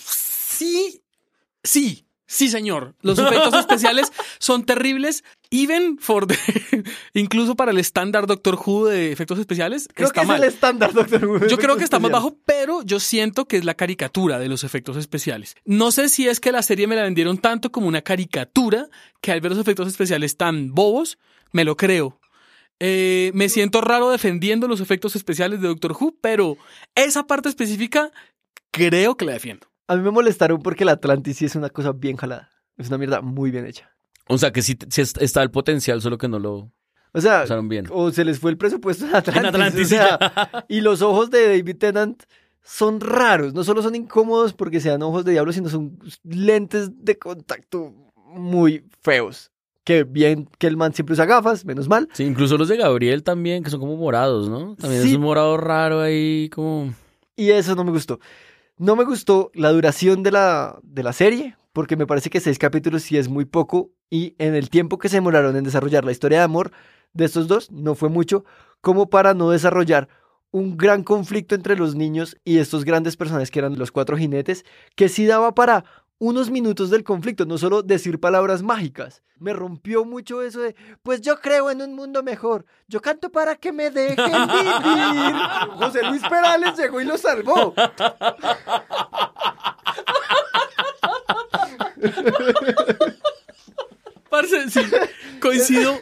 Sí, señor. Los efectos especiales son terribles. Incluso para el estándar Doctor Who de efectos especiales, Creo está que mal. es el estándar, Doctor Who. de Yo creo que está más efectos bajo, pero yo siento que es la caricatura de los efectos especiales. No sé si es que la serie me la vendieron tanto como una caricatura, que al ver los efectos especiales tan bobos, me lo creo. Me siento raro defendiendo los efectos especiales de Doctor Who, pero esa parte específica creo que la defiendo. A mí me molestaron porque la Atlantis sí es una cosa bien jalada. Es una mierda muy bien hecha. O sea que sí está el potencial, solo que no lo O sea, usaron bien. o se les fue el presupuesto en Atlantis. En Atlantis, o sea, y los ojos de David Tennant son raros. No solo son incómodos porque sean ojos de diablo, sino son lentes de contacto muy feos. Que bien que el man siempre usa gafas, menos mal. Sí, incluso los de Gabriel también, que son como morados, ¿no? También Sí. es un morado raro ahí, como... Y eso no me gustó. No me gustó la duración de la serie, porque me parece que 6 capítulos sí es muy poco, y en el tiempo que se demoraron en desarrollar la historia de amor de estos dos, no fue mucho, como para no desarrollar un gran conflicto entre los niños y estos grandes personajes que eran los 4 jinetes, que sí daba para unos minutos del conflicto, no solo decir palabras mágicas. Me rompió mucho eso de, pues yo creo en un mundo mejor, yo canto para que me dejen vivir. José Luis Perales llegó y lo salvó. Parce, sí, coincido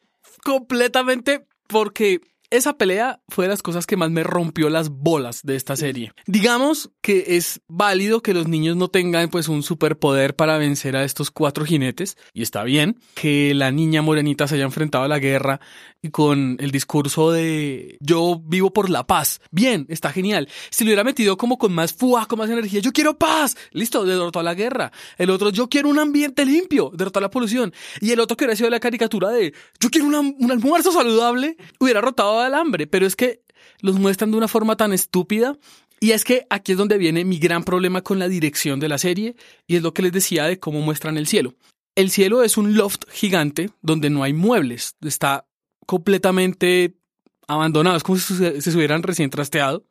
completamente porque esa pelea fue de las cosas que más me rompió las bolas de esta serie. Digamos que es válido que los niños no tengan pues un superpoder para vencer a estos 4 jinetes, y está bien que la niña morenita se haya enfrentado a la guerra y con el discurso de yo vivo por la paz. Bien, está genial. Si lo hubiera metido como con más fuá, con más energía, yo quiero paz. Listo, derrotó a la guerra. El otro, yo quiero un ambiente limpio, derrotó a la polución. Y el otro que hubiera sido la caricatura de yo quiero un almuerzo saludable, hubiera rotado al hambre. Pero es que los muestran de una forma tan estúpida. Y es que aquí es donde viene mi gran problema con la dirección de la serie, y es lo que les decía de cómo muestran el cielo. El cielo es un loft gigante donde no hay muebles. Está completamente abandonado, es como si se hubieran recién trasteado.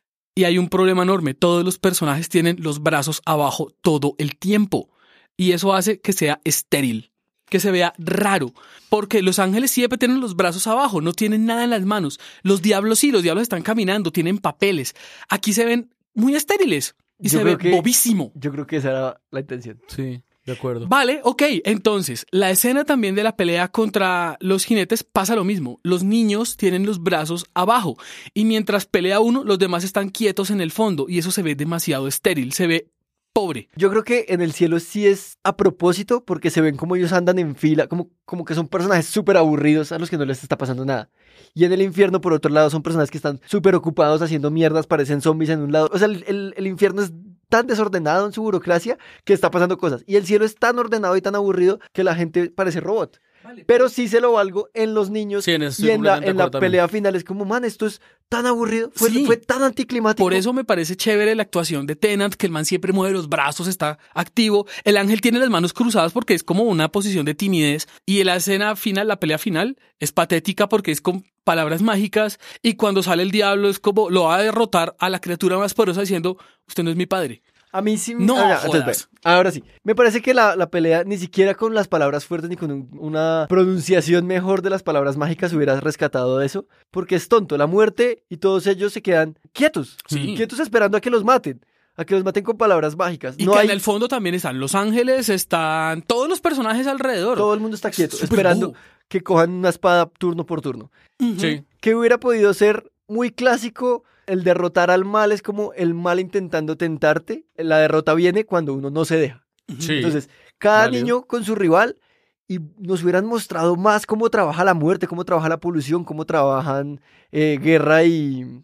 Y hay un problema enorme, todos los personajes tienen los brazos abajo todo el tiempo, y eso hace que sea estéril, que se vea raro, porque los ángeles siempre tienen los brazos abajo, no tienen nada en las manos. Los diablos sí, los diablos están caminando, tienen papeles. Aquí se ven muy estériles y se ve bobísimo. Yo creo que esa era la intención. Sí. De acuerdo. Vale, ok. Entonces, la escena también de la pelea contra los jinetes pasa lo mismo. Los niños tienen los brazos abajo y mientras pelea uno, los demás están quietos en el fondo y eso se ve demasiado estéril, se ve pobre. Yo creo que en el cielo sí es a propósito porque se ven como ellos andan en fila, como que son personajes súper aburridos a los que no les está pasando nada. Y en el infierno, por otro lado, son personajes que están súper ocupados haciendo mierdas, parecen zombies en un lado. O sea, el infierno es tan desordenado en su burocracia que está pasando cosas. Y el cielo es tan ordenado y tan aburrido que la gente parece robot. Vale. Pero sí se lo valgo en los niños, sí, y en la pelea final es como, man, esto es tan aburrido, fue tan anticlimático. Por eso me parece chévere la actuación de Tennant, que el man siempre mueve los brazos, está activo. El ángel tiene las manos cruzadas porque es como una posición de timidez. Y la escena final, la pelea final, es patética porque es con palabras mágicas. Y cuando sale el diablo es como lo va a derrotar a la criatura más poderosa diciendo, usted no es mi padre. A mí sí... No, entonces, ahora sí. Me parece que la pelea, ni siquiera con las palabras fuertes ni con una pronunciación mejor de las palabras mágicas hubiera rescatado eso, porque es tonto. La muerte y todos ellos se quedan quietos. Sí. Quietos esperando a que los maten. A que los maten con palabras mágicas. Y que en el fondo también están los ángeles, están todos los personajes alrededor. Todo el mundo está quieto, esperando que cojan una espada turno por turno. Sí. Que hubiera podido ser muy clásico. El derrotar al mal es como el mal intentando tentarte. La derrota viene cuando uno no se deja. Sí. Entonces, cada niño con su rival, y nos hubieran mostrado más cómo trabaja la muerte, cómo trabaja la polución, cómo trabajan guerra y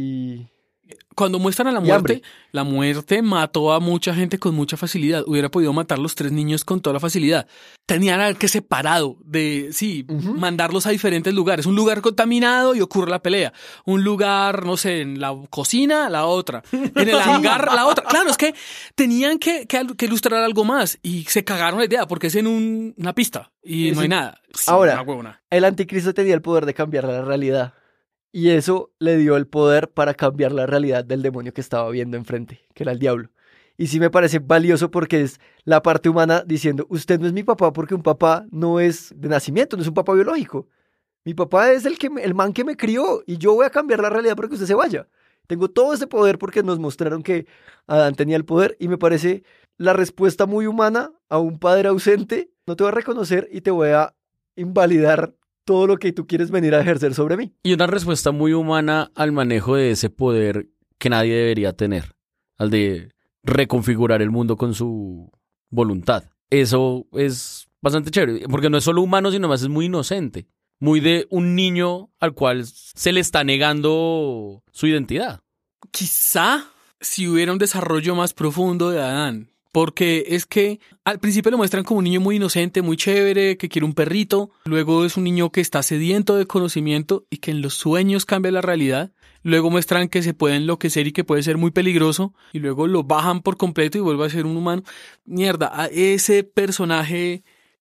Cuando muestran a la muerte mató a mucha gente con mucha facilidad. Hubiera podido matar a los 3 niños con toda la facilidad. Tenían que separado mandarlos a diferentes lugares. Un lugar contaminado y ocurre la pelea. Un lugar, no sé, en la cocina, la otra. En el hangar, la otra. Claro, es que tenían que ilustrar algo más y se cagaron la idea porque es en una pista y no hay nada. Sí, ahora, el anticristo tenía el poder de cambiar la realidad. Y eso le dio el poder para cambiar la realidad del demonio que estaba viendo enfrente, que era el diablo. Y sí me parece valioso porque es la parte humana diciendo, usted no es mi papá porque un papá no es de nacimiento, no es un papá biológico. Mi papá es el man que me crió y yo voy a cambiar la realidad para que usted se vaya. Tengo todo ese poder porque nos mostraron que Adán tenía el poder y me parece la respuesta muy humana a un padre ausente. No te voy a reconocer y te voy a invalidar todo lo que tú quieres venir a ejercer sobre mí. Y una respuesta muy humana al manejo de ese poder que nadie debería tener, al de reconfigurar el mundo con su voluntad. Eso es bastante chévere, porque no es solo humano, sino más es muy inocente, muy de un niño al cual se le está negando su identidad. Quizá si hubiera un desarrollo más profundo de Adán. Porque es que al principio lo muestran como un niño muy inocente, muy chévere, que quiere un perrito. Luego es un niño que está sediento de conocimiento y que en los sueños cambia la realidad. Luego muestran que se puede enloquecer y que puede ser muy peligroso. Y luego lo bajan por completo y vuelve a ser un humano. Mierda, a ese personaje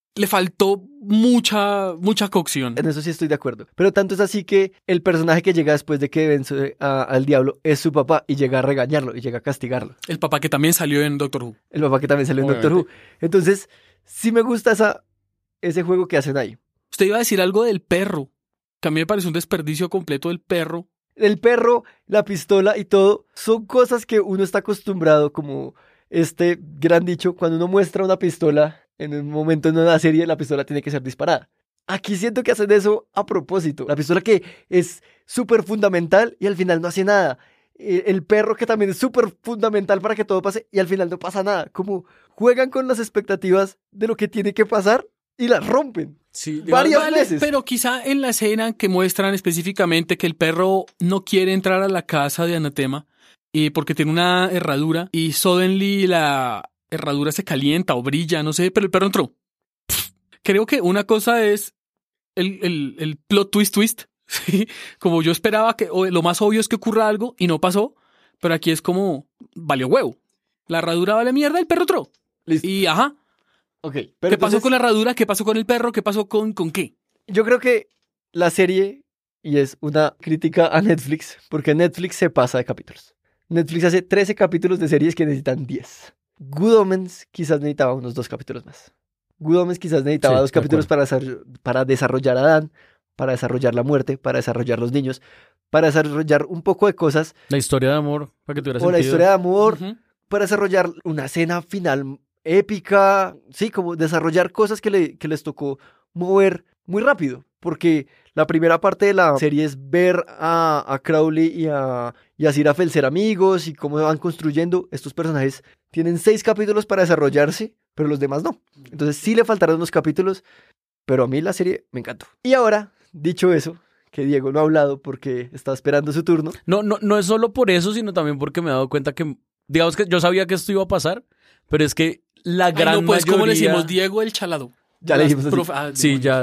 le faltó mucha cocción. En eso sí estoy de acuerdo. Pero tanto es así que el personaje que llega después de que vence al diablo es su papá y llega a regañarlo y llega a castigarlo. El papá que también salió en Doctor Who. El papá que también salió en Doctor Who. Entonces, sí me gusta ese juego que hacen ahí. Usted iba a decir algo del perro, que a mí me parece un desperdicio completo del perro. El perro, la pistola y todo son cosas que uno está acostumbrado, como este gran dicho, cuando uno muestra una pistola en un momento en una serie, la pistola tiene que ser disparada. Aquí siento que hacen eso a propósito. La pistola que es súper fundamental y al final no hace nada. El perro que también es súper fundamental para que todo pase y al final no pasa nada. Como juegan con las expectativas de lo que tiene que pasar y las rompen. Sí, Varias veces. Pero quizá en la escena que muestran específicamente que el perro no quiere entrar a la casa de Anatema porque tiene una herradura y suddenly la herradura se calienta o brilla, no sé, pero el perro entró. Creo que una cosa es el plot twist, ¿sí? Como yo esperaba lo más obvio es que ocurra algo y no pasó, pero aquí es como, valió huevo. La herradura vale mierda, el perro entró. Listo. Y ajá. Okay, ¿Qué pasó con la herradura? ¿Qué pasó con el perro? ¿Qué pasó con qué? Yo creo que la serie, y es una crítica a Netflix, porque Netflix se pasa de capítulos. Netflix hace 13 capítulos de series que necesitan 10. Good Omens quizás necesitaba unos 2 capítulos más. Good Omens quizás necesitaba 2 capítulos para desarrollar a Dan, para desarrollar la muerte, para desarrollar los niños, para desarrollar un poco de cosas. La historia de amor, para que tuviera sentido. O la historia de amor, Uh-huh. para desarrollar una escena final épica, sí, como desarrollar cosas que les tocó mover muy rápido, porque la primera parte de la serie es ver a Crowley y a Aziraphale ser amigos y cómo van construyendo. Estos personajes tienen 6 capítulos para desarrollarse, pero los demás no. Entonces sí le faltaron unos capítulos, pero a mí la serie me encantó. Y ahora, dicho eso, que Diego no ha hablado porque está esperando su turno. No es solo por eso, sino también porque me he dado cuenta que, digamos que yo sabía que esto iba a pasar, pero es que la gran mayoría... ¿Cómo le decimos? Diego el Chalado. Ya le dijimos así. Sí, ya.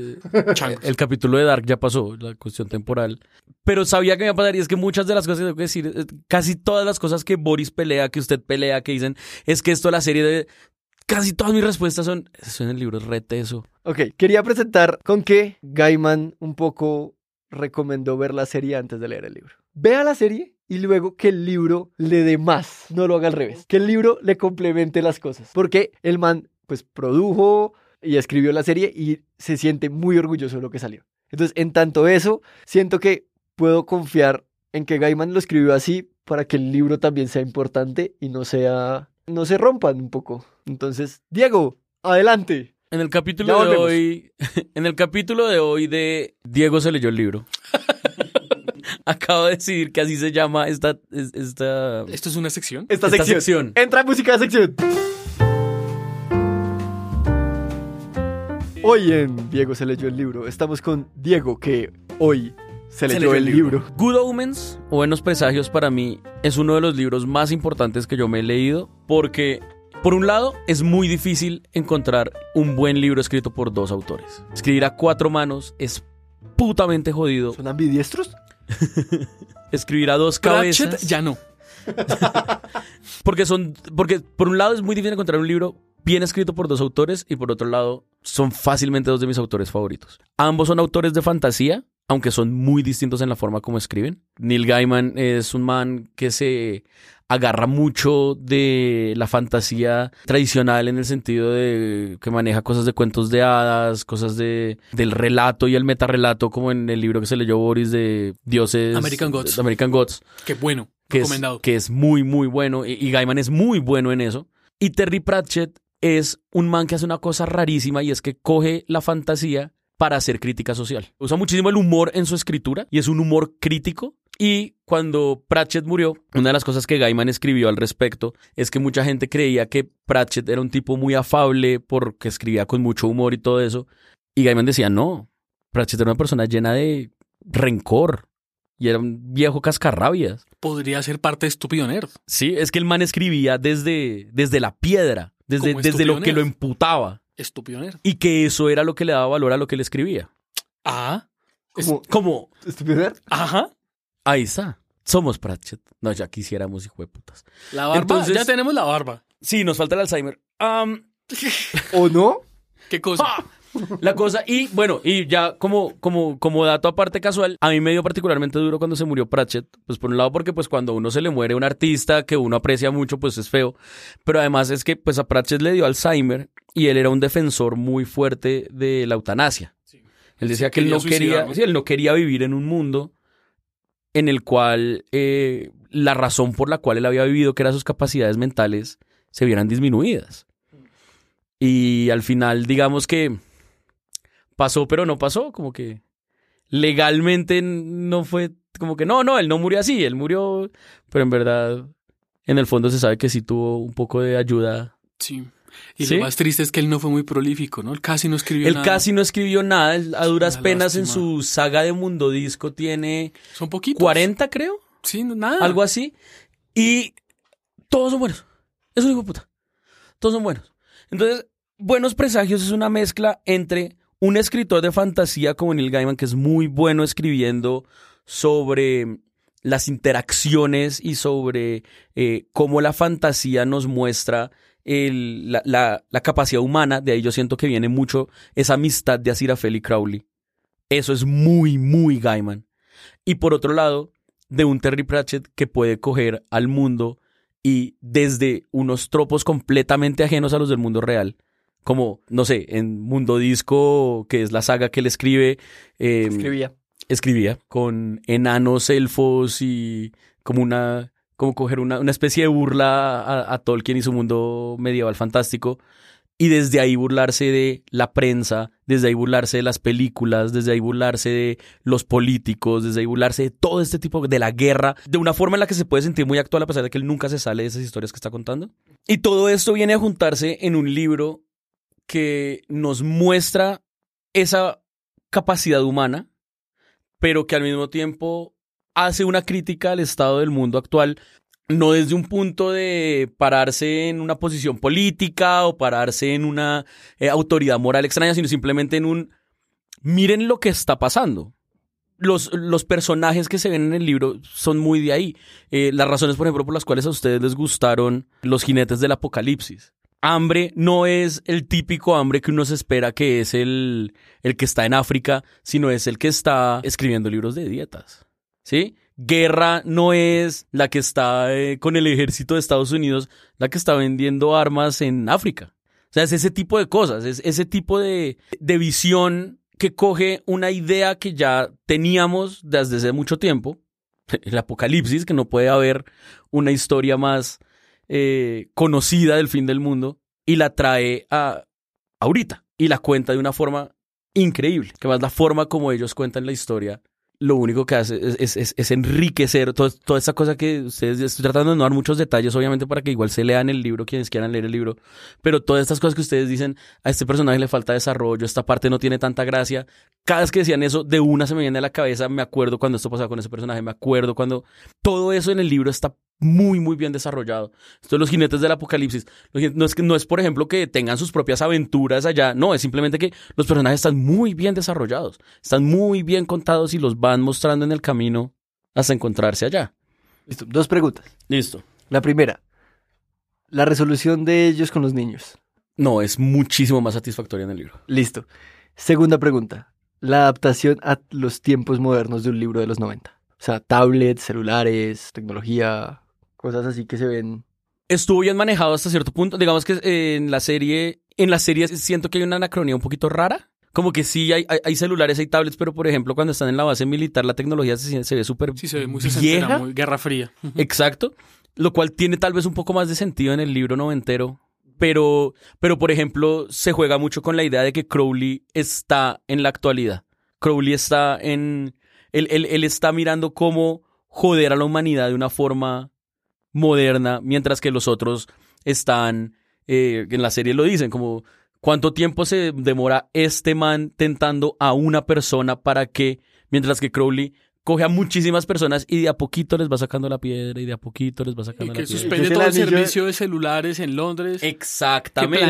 El capítulo de Dark ya pasó, la cuestión temporal. Pero sabía que me iba a pasar y es que muchas de las cosas que tengo que decir, casi todas las cosas que Boris pelea, que usted pelea, que dicen, es que esto la serie de... Casi todas mis respuestas son, eso en el libro es re teso. Ok, quería presentar con qué Gaiman un poco recomendó ver la serie antes de leer el libro. Vea la serie y luego que el libro le dé más, no lo haga al revés. Que el libro le complemente las cosas. Porque el man, pues, produjo y escribió la serie y se siente muy orgulloso de lo que salió. Entonces, en tanto eso, siento que puedo confiar en que Gaiman lo escribió así para que el libro también sea importante y no se rompan un poco. Entonces, Diego, adelante. En el capítulo de hoy de Diego se leyó el libro. Acabo de decidir que así se llama esta... ¿Esto es una sección? Esta sección. Entra música de sección. Hoy en Diego se leyó el libro. Estamos con Diego, que hoy se leyó el libro. Good Omens, o Buenos Presagios, para mí es uno de los libros más importantes que yo me he leído, porque, por un lado, es muy difícil encontrar un buen libro escrito por 2 autores. Escribir a 4 manos es putamente jodido. ¿Son ambidiestros? Escribir a 2 cabezas. Pratchett ya no. Porque por un lado es muy difícil encontrar un libro bien escrito por 2 autores y por otro lado son fácilmente 2 de mis autores favoritos. Ambos son autores de fantasía, aunque son muy distintos en la forma como escriben. Neil Gaiman es un man que se agarra mucho de la fantasía tradicional en el sentido de que maneja cosas de cuentos de hadas, cosas del relato y el metarrelato, como en el libro que se leyó Boris de Dioses... American Gods. American Gods. Qué bueno, recomendado. Que es muy, muy bueno y Gaiman es muy bueno en eso. Y Terry Pratchett es un man que hace una cosa rarísima y es que coge la fantasía para hacer crítica social. Usa muchísimo el humor en su escritura y es un humor crítico. Y cuando Pratchett murió, una de las cosas que Gaiman escribió al respecto es que mucha gente creía que Pratchett era un tipo muy afable porque escribía con mucho humor y todo eso. Y Gaiman decía, no, Pratchett era una persona llena de rencor y era un viejo cascarrabias. Podría ser parte de Estúpido Nerd. Sí, es que el man escribía desde la piedra, desde lo que lo emputaba. Estúpido Nerd. Y que eso era lo que le daba valor a lo que él escribía. Ah. ¿Cómo? ¿Estúpido Nerd? Ajá. Ahí está. Somos Pratchett. No, ya quisiéramos, hijo de putas. La barba. Entonces, ya tenemos la barba. Sí, nos falta el Alzheimer. ¿O no? ¿Qué cosa? ¡Ja! La cosa, y bueno, y ya como dato aparte casual, a mí me dio particularmente duro cuando se murió Pratchett, pues por un lado porque pues cuando a uno se le muere un artista que uno aprecia mucho, pues es feo, pero además es que pues a Pratchett le dio Alzheimer y él era un defensor muy fuerte de la eutanasia. Sí. Él decía que él no quería vivir en un mundo en el cual la razón por la cual él había vivido, que eran sus capacidades mentales, se vieran disminuidas. Y al final, digamos que pasó, pero no pasó, como que legalmente no fue, como que no, él no murió así, él murió, pero en verdad, en el fondo se sabe que sí tuvo un poco de ayuda. Sí. Y ¿sí? Lo más triste es que él no fue muy prolífico, ¿no? Él casi no escribió nada. Él casi no escribió nada, él a duras penas en su saga de Mundo Disco tiene... Son poquitos. 40, creo. Sí, nada. Algo así. Y todos son buenos. Es un hijo de puta. Todos son buenos. Entonces, Buenos Presagios es una mezcla entre un escritor de fantasía como Neil Gaiman, que es muy bueno escribiendo sobre las interacciones y sobre cómo la fantasía nos muestra la capacidad humana. De ahí yo siento que viene mucho esa amistad de Aziraphale y Crowley. Eso es muy, muy Gaiman. Y por otro lado, de un Terry Pratchett que puede coger al mundo y desde unos tropos completamente ajenos a los del mundo real, como, no sé, en Mundo Disco, que es la saga que él escribe. Escribía con enanos, elfos y como coger una especie de burla a Tolkien y su mundo medieval fantástico. Y desde ahí burlarse de la prensa, desde ahí burlarse de las películas, desde ahí burlarse de los políticos, desde ahí burlarse de todo este tipo de la guerra, de una forma en la que se puede sentir muy actual a pesar de que él nunca se sale de esas historias que está contando. Y todo esto viene a juntarse en un libro que nos muestra esa capacidad humana, pero que al mismo tiempo hace una crítica al estado del mundo actual, no desde un punto de pararse en una posición política o pararse en una autoridad moral extraña, sino simplemente en un miren lo que está pasando. Los personajes que se ven en el libro son muy de ahí. Las razones, por ejemplo, por las cuales a ustedes les gustaron Los Jinetes del Apocalipsis. Hambre no es el típico hambre que uno se espera que es el que está en África, sino es el que está escribiendo libros de dietas, ¿sí? Guerra no es la que está con el ejército de Estados Unidos, la que está vendiendo armas en África. O sea, es ese tipo de cosas, es ese tipo de visión que coge una idea que ya teníamos desde hace mucho tiempo, el apocalipsis, que no puede haber una historia más conocida del fin del mundo, y la trae a ahorita y la cuenta de una forma increíble, que más la forma como ellos cuentan la historia, lo único que hace es enriquecer toda esa cosa que ustedes, estoy tratando de no dar muchos detalles obviamente para que igual se lean el libro quienes quieran leer el libro, pero todas estas cosas que ustedes dicen, a este personaje le falta desarrollo, esta parte no tiene tanta gracia, cada vez que decían eso de una se me viene a la cabeza, me acuerdo cuando esto pasaba con ese personaje, me acuerdo cuando todo eso en el libro está muy, muy bien desarrollado. Esto de Los Jinetes del Apocalipsis. No es, por ejemplo, que tengan sus propias aventuras allá. No, es simplemente que los personajes están muy bien desarrollados. Están muy bien contados y los van mostrando en el camino hasta encontrarse allá. Listo. 2 preguntas. Listo. La primera. La resolución de ellos con los niños. No, es muchísimo más satisfactoria en el libro. Listo. Segunda pregunta. La adaptación a los tiempos modernos de un libro de los 90. O sea, tablets, celulares, tecnología, cosas así que se ven. Estuvo bien manejado hasta cierto punto. Digamos que en la serie siento que hay una anacronía un poquito rara. Como que sí hay celulares, hay tablets, pero por ejemplo cuando están en la base militar la tecnología se ve súper sí, se ve muy vieja, muy Guerra Fría. Exacto. Lo cual tiene tal vez un poco más de sentido en el libro noventero. Pero por ejemplo, se juega mucho con la idea de que Crowley está en la actualidad. Crowley está en... Él está mirando cómo joder a la humanidad de una forma moderna, mientras que los otros están, en la serie lo dicen, como cuánto tiempo se demora este man tentando a una persona para que, mientras que Crowley coge a muchísimas personas y de a poquito les va sacando la piedra y de a poquito les va sacando la piedra. Y que suspende todo el servicio de celulares en Londres. Exactamente.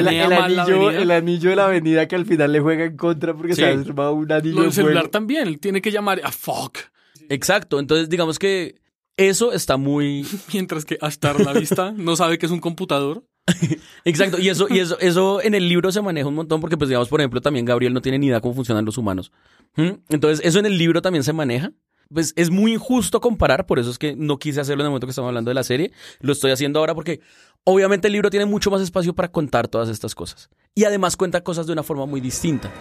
El anillo de la avenida que al final le juega en contra porque se ha armado un anillo. Lo del celular también, él tiene que llamar a fuck. Exacto, entonces digamos que eso está muy... Mientras que hasta la vista no sabe que es un computador. Exacto, y eso en el libro se maneja un montón porque, pues, digamos, por ejemplo, también Gabriel no tiene ni idea cómo funcionan los humanos. Entonces, eso en el libro también se maneja. Pues es muy injusto comparar, por eso es que no quise hacerlo en el momento que estamos hablando de la serie. Lo estoy haciendo ahora porque obviamente el libro tiene mucho más espacio para contar todas estas cosas. Y además cuenta cosas de una forma muy distinta.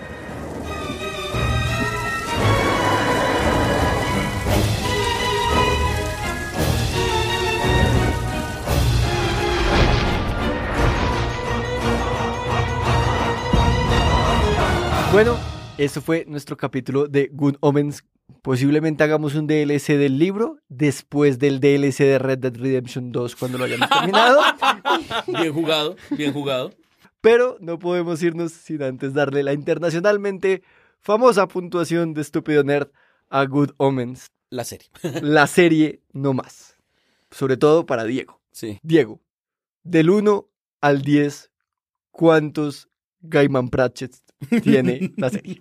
Bueno, eso fue nuestro capítulo de Good Omens. Posiblemente hagamos un DLC del libro después del DLC de Red Dead Redemption 2 cuando lo hayamos terminado. Bien jugado, bien jugado. Pero no podemos irnos sin antes darle la internacionalmente famosa puntuación de Estúpido Nerd a Good Omens. La serie. La serie no más. Sobre todo para Diego. Sí. Diego, del 1 al 10, ¿cuántos Gaiman Pratchetts tiene la serie?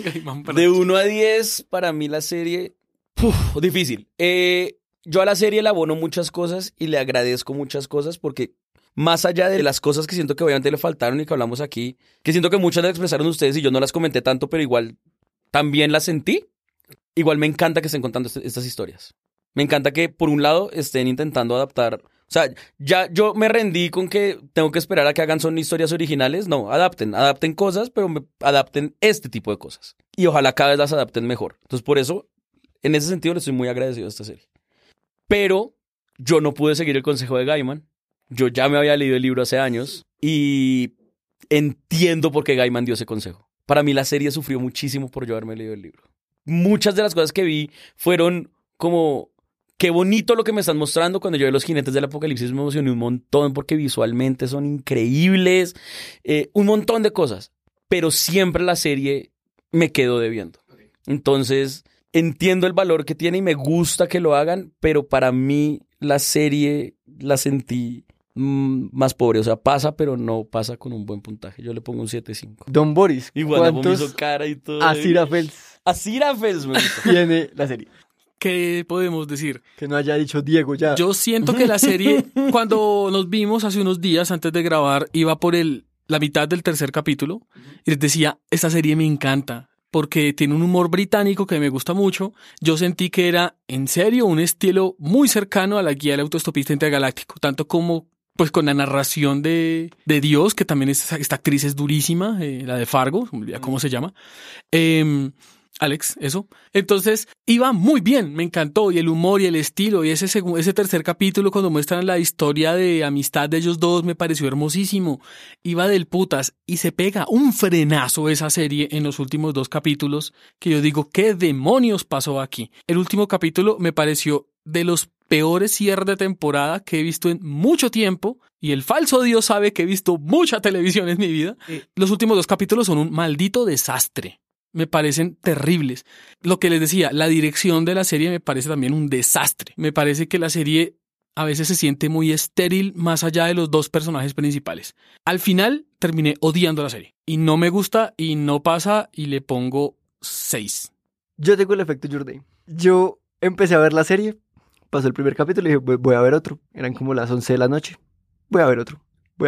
De 1 a 10, para mí la serie, difícil. Yo a la serie le abono muchas cosas y le agradezco muchas cosas porque más allá de las cosas que siento que obviamente le faltaron y que hablamos aquí, que siento que muchas las expresaron ustedes y yo no las comenté tanto, pero igual también las sentí, igual me encanta que estén contando estas historias. Me encanta que por un lado estén intentando adaptar. O sea, ya yo me rendí con que tengo que esperar a que hagan son historias originales. No, adapten cosas, pero adapten este tipo de cosas. Y ojalá cada vez las adapten mejor. Entonces, por eso, en ese sentido, le estoy muy agradecido a esta serie. Pero yo no pude seguir el consejo de Gaiman. Yo ya me había leído el libro hace años y entiendo por qué Gaiman dio ese consejo. Para mí la serie sufrió muchísimo por yo haberme leído el libro. Muchas de las cosas que vi fueron como... Qué bonito lo que me están mostrando. Cuando yo vi Los Jinetes del Apocalipsis me emocioné un montón porque visualmente son increíbles. Un montón de cosas. Pero siempre la serie me quedó debiendo. Entonces, entiendo el valor que tiene y me gusta que lo hagan, pero para mí la serie la sentí más pobre. O sea, pasa, pero no pasa con un buen puntaje. Yo le pongo un 7.5. Don Boris, Igual me ¿cuántos hizo cara y todo. Aziraphales Aziraphales me gusta. tiene la serie? ¿Qué podemos decir? Que no haya dicho Diego ya. Yo siento que la serie, cuando nos vimos hace unos días antes de grabar, iba por la mitad del tercer capítulo y les decía, esta serie me encanta porque tiene un humor británico que me gusta mucho. Yo sentí que era, en serio, un estilo muy cercano a la guía del autoestopista intergaláctico, tanto como pues con la narración de Dios, que también esta actriz es durísima, la de Fargo, ¿cómo se llama? Alex, eso. Entonces, iba muy bien, me encantó, y el humor y el estilo, y ese tercer capítulo cuando muestran la historia de amistad de ellos dos me pareció hermosísimo. Iba del putas, y se pega un frenazo esa serie en los últimos 2 capítulos, que yo digo, ¿qué demonios pasó aquí? El último capítulo me pareció de los peores cierres de temporada que he visto en mucho tiempo, y el falso Dios sabe que he visto mucha televisión en mi vida. Los últimos 2 capítulos son un maldito desastre. Me parecen terribles. Lo que les decía, la dirección de la serie me parece también un desastre. Me parece que la serie a veces se siente muy estéril más allá de los 2 personajes principales. Al final terminé odiando la serie. Y no me gusta y no pasa y le pongo 6. Yo tengo el efecto Jordan. Yo empecé a ver la serie, pasó el primer capítulo y dije, voy a ver otro. Eran como las 11 de la noche. Voy a ver otro.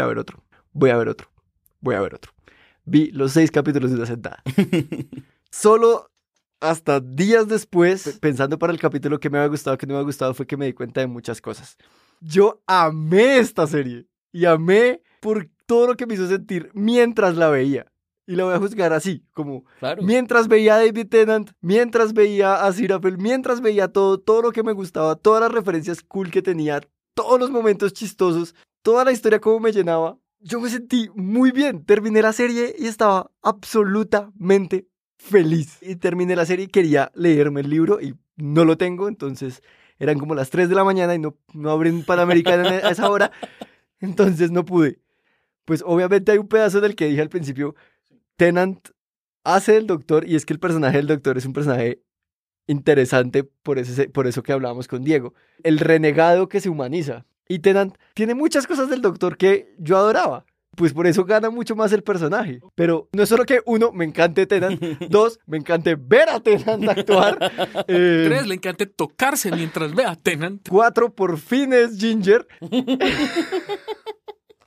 Vi los 6 capítulos de una sentada. Solo hasta días después, pensando para el capítulo que me había gustado, que no me había gustado, fue que me di cuenta de muchas cosas. Yo amé esta serie. Y amé por todo lo que me hizo sentir mientras la veía. Y la voy a juzgar así, como Claro. mientras veía a David Tennant, mientras veía a Aziraphale, mientras veía todo lo que me gustaba, todas las referencias cool que tenía, todos los momentos chistosos, toda la historia como me llenaba. Yo me sentí muy bien. Terminé la serie y estaba absolutamente feliz. Y terminé la serie y quería leerme el libro y no lo tengo. Entonces eran como las 3 de la mañana y no abren Panamericana a esa hora. Entonces no pude. Pues obviamente hay un pedazo del que dije al principio. Tennant hace el doctor y es que el personaje del doctor es un personaje interesante por eso que hablábamos con Diego. El renegado que se humaniza. Y Tennant tiene muchas cosas del doctor que yo adoraba. Pues por eso gana mucho más el personaje. Pero no es solo que 1, me encante Tennant. 2, me encante ver a Tennant actuar. 3, le encanta tocarse mientras ve a Tennant. 4, por fin es Ginger.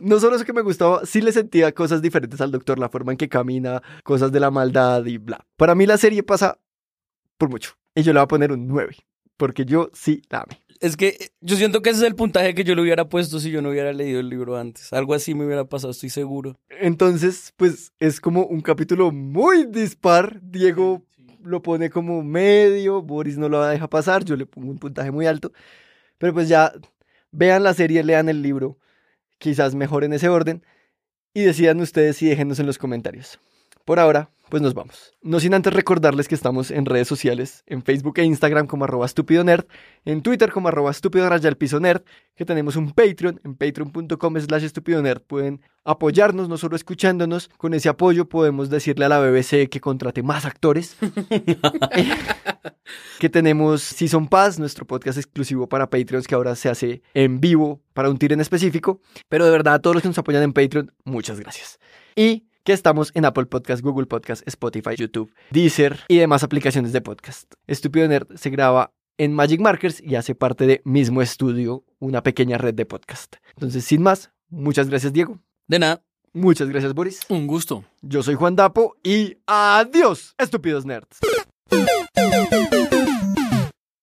no solo eso que me gustaba, sí le sentía cosas diferentes al doctor, la forma en que camina, cosas de la maldad y bla. Para mí la serie pasa por mucho. Y yo le voy a poner un 9, porque yo sí la amé. Es que yo siento que ese es el puntaje que yo le hubiera puesto si yo no hubiera leído el libro antes. Algo así me hubiera pasado, estoy seguro. Entonces, pues es como un capítulo muy dispar. Diego lo pone como medio, Boris no lo deja pasar, yo le pongo un puntaje muy alto. Pero pues ya vean la serie, lean el libro, quizás mejor en ese orden, y decidan ustedes y déjennos en los comentarios. Por ahora, pues nos vamos. No sin antes recordarles que estamos en redes sociales, en Facebook e Instagram como @estupidonerd, en Twitter como @estupidorayalpisonerd, que tenemos un Patreon, en patreon.com/estupidonerd. Pueden apoyarnos, no solo escuchándonos. Con ese apoyo podemos decirle a la BBC que contrate más actores. Que tenemos Season Pass, nuestro podcast exclusivo para Patreons, que ahora se hace en vivo para un tier en específico. Pero de verdad, a todos los que nos apoyan en Patreon, muchas gracias. Y que estamos en Apple Podcast, Google Podcast, Spotify, YouTube, Deezer y demás aplicaciones de podcast. Estúpido Nerd se graba en Magic Markers y hace parte de Mismo Estudio, una pequeña red de podcast. Entonces, sin más, muchas gracias, Diego. De nada. Muchas gracias, Boris. Un gusto. Yo soy Juan Dapo y adiós, estúpidos nerds.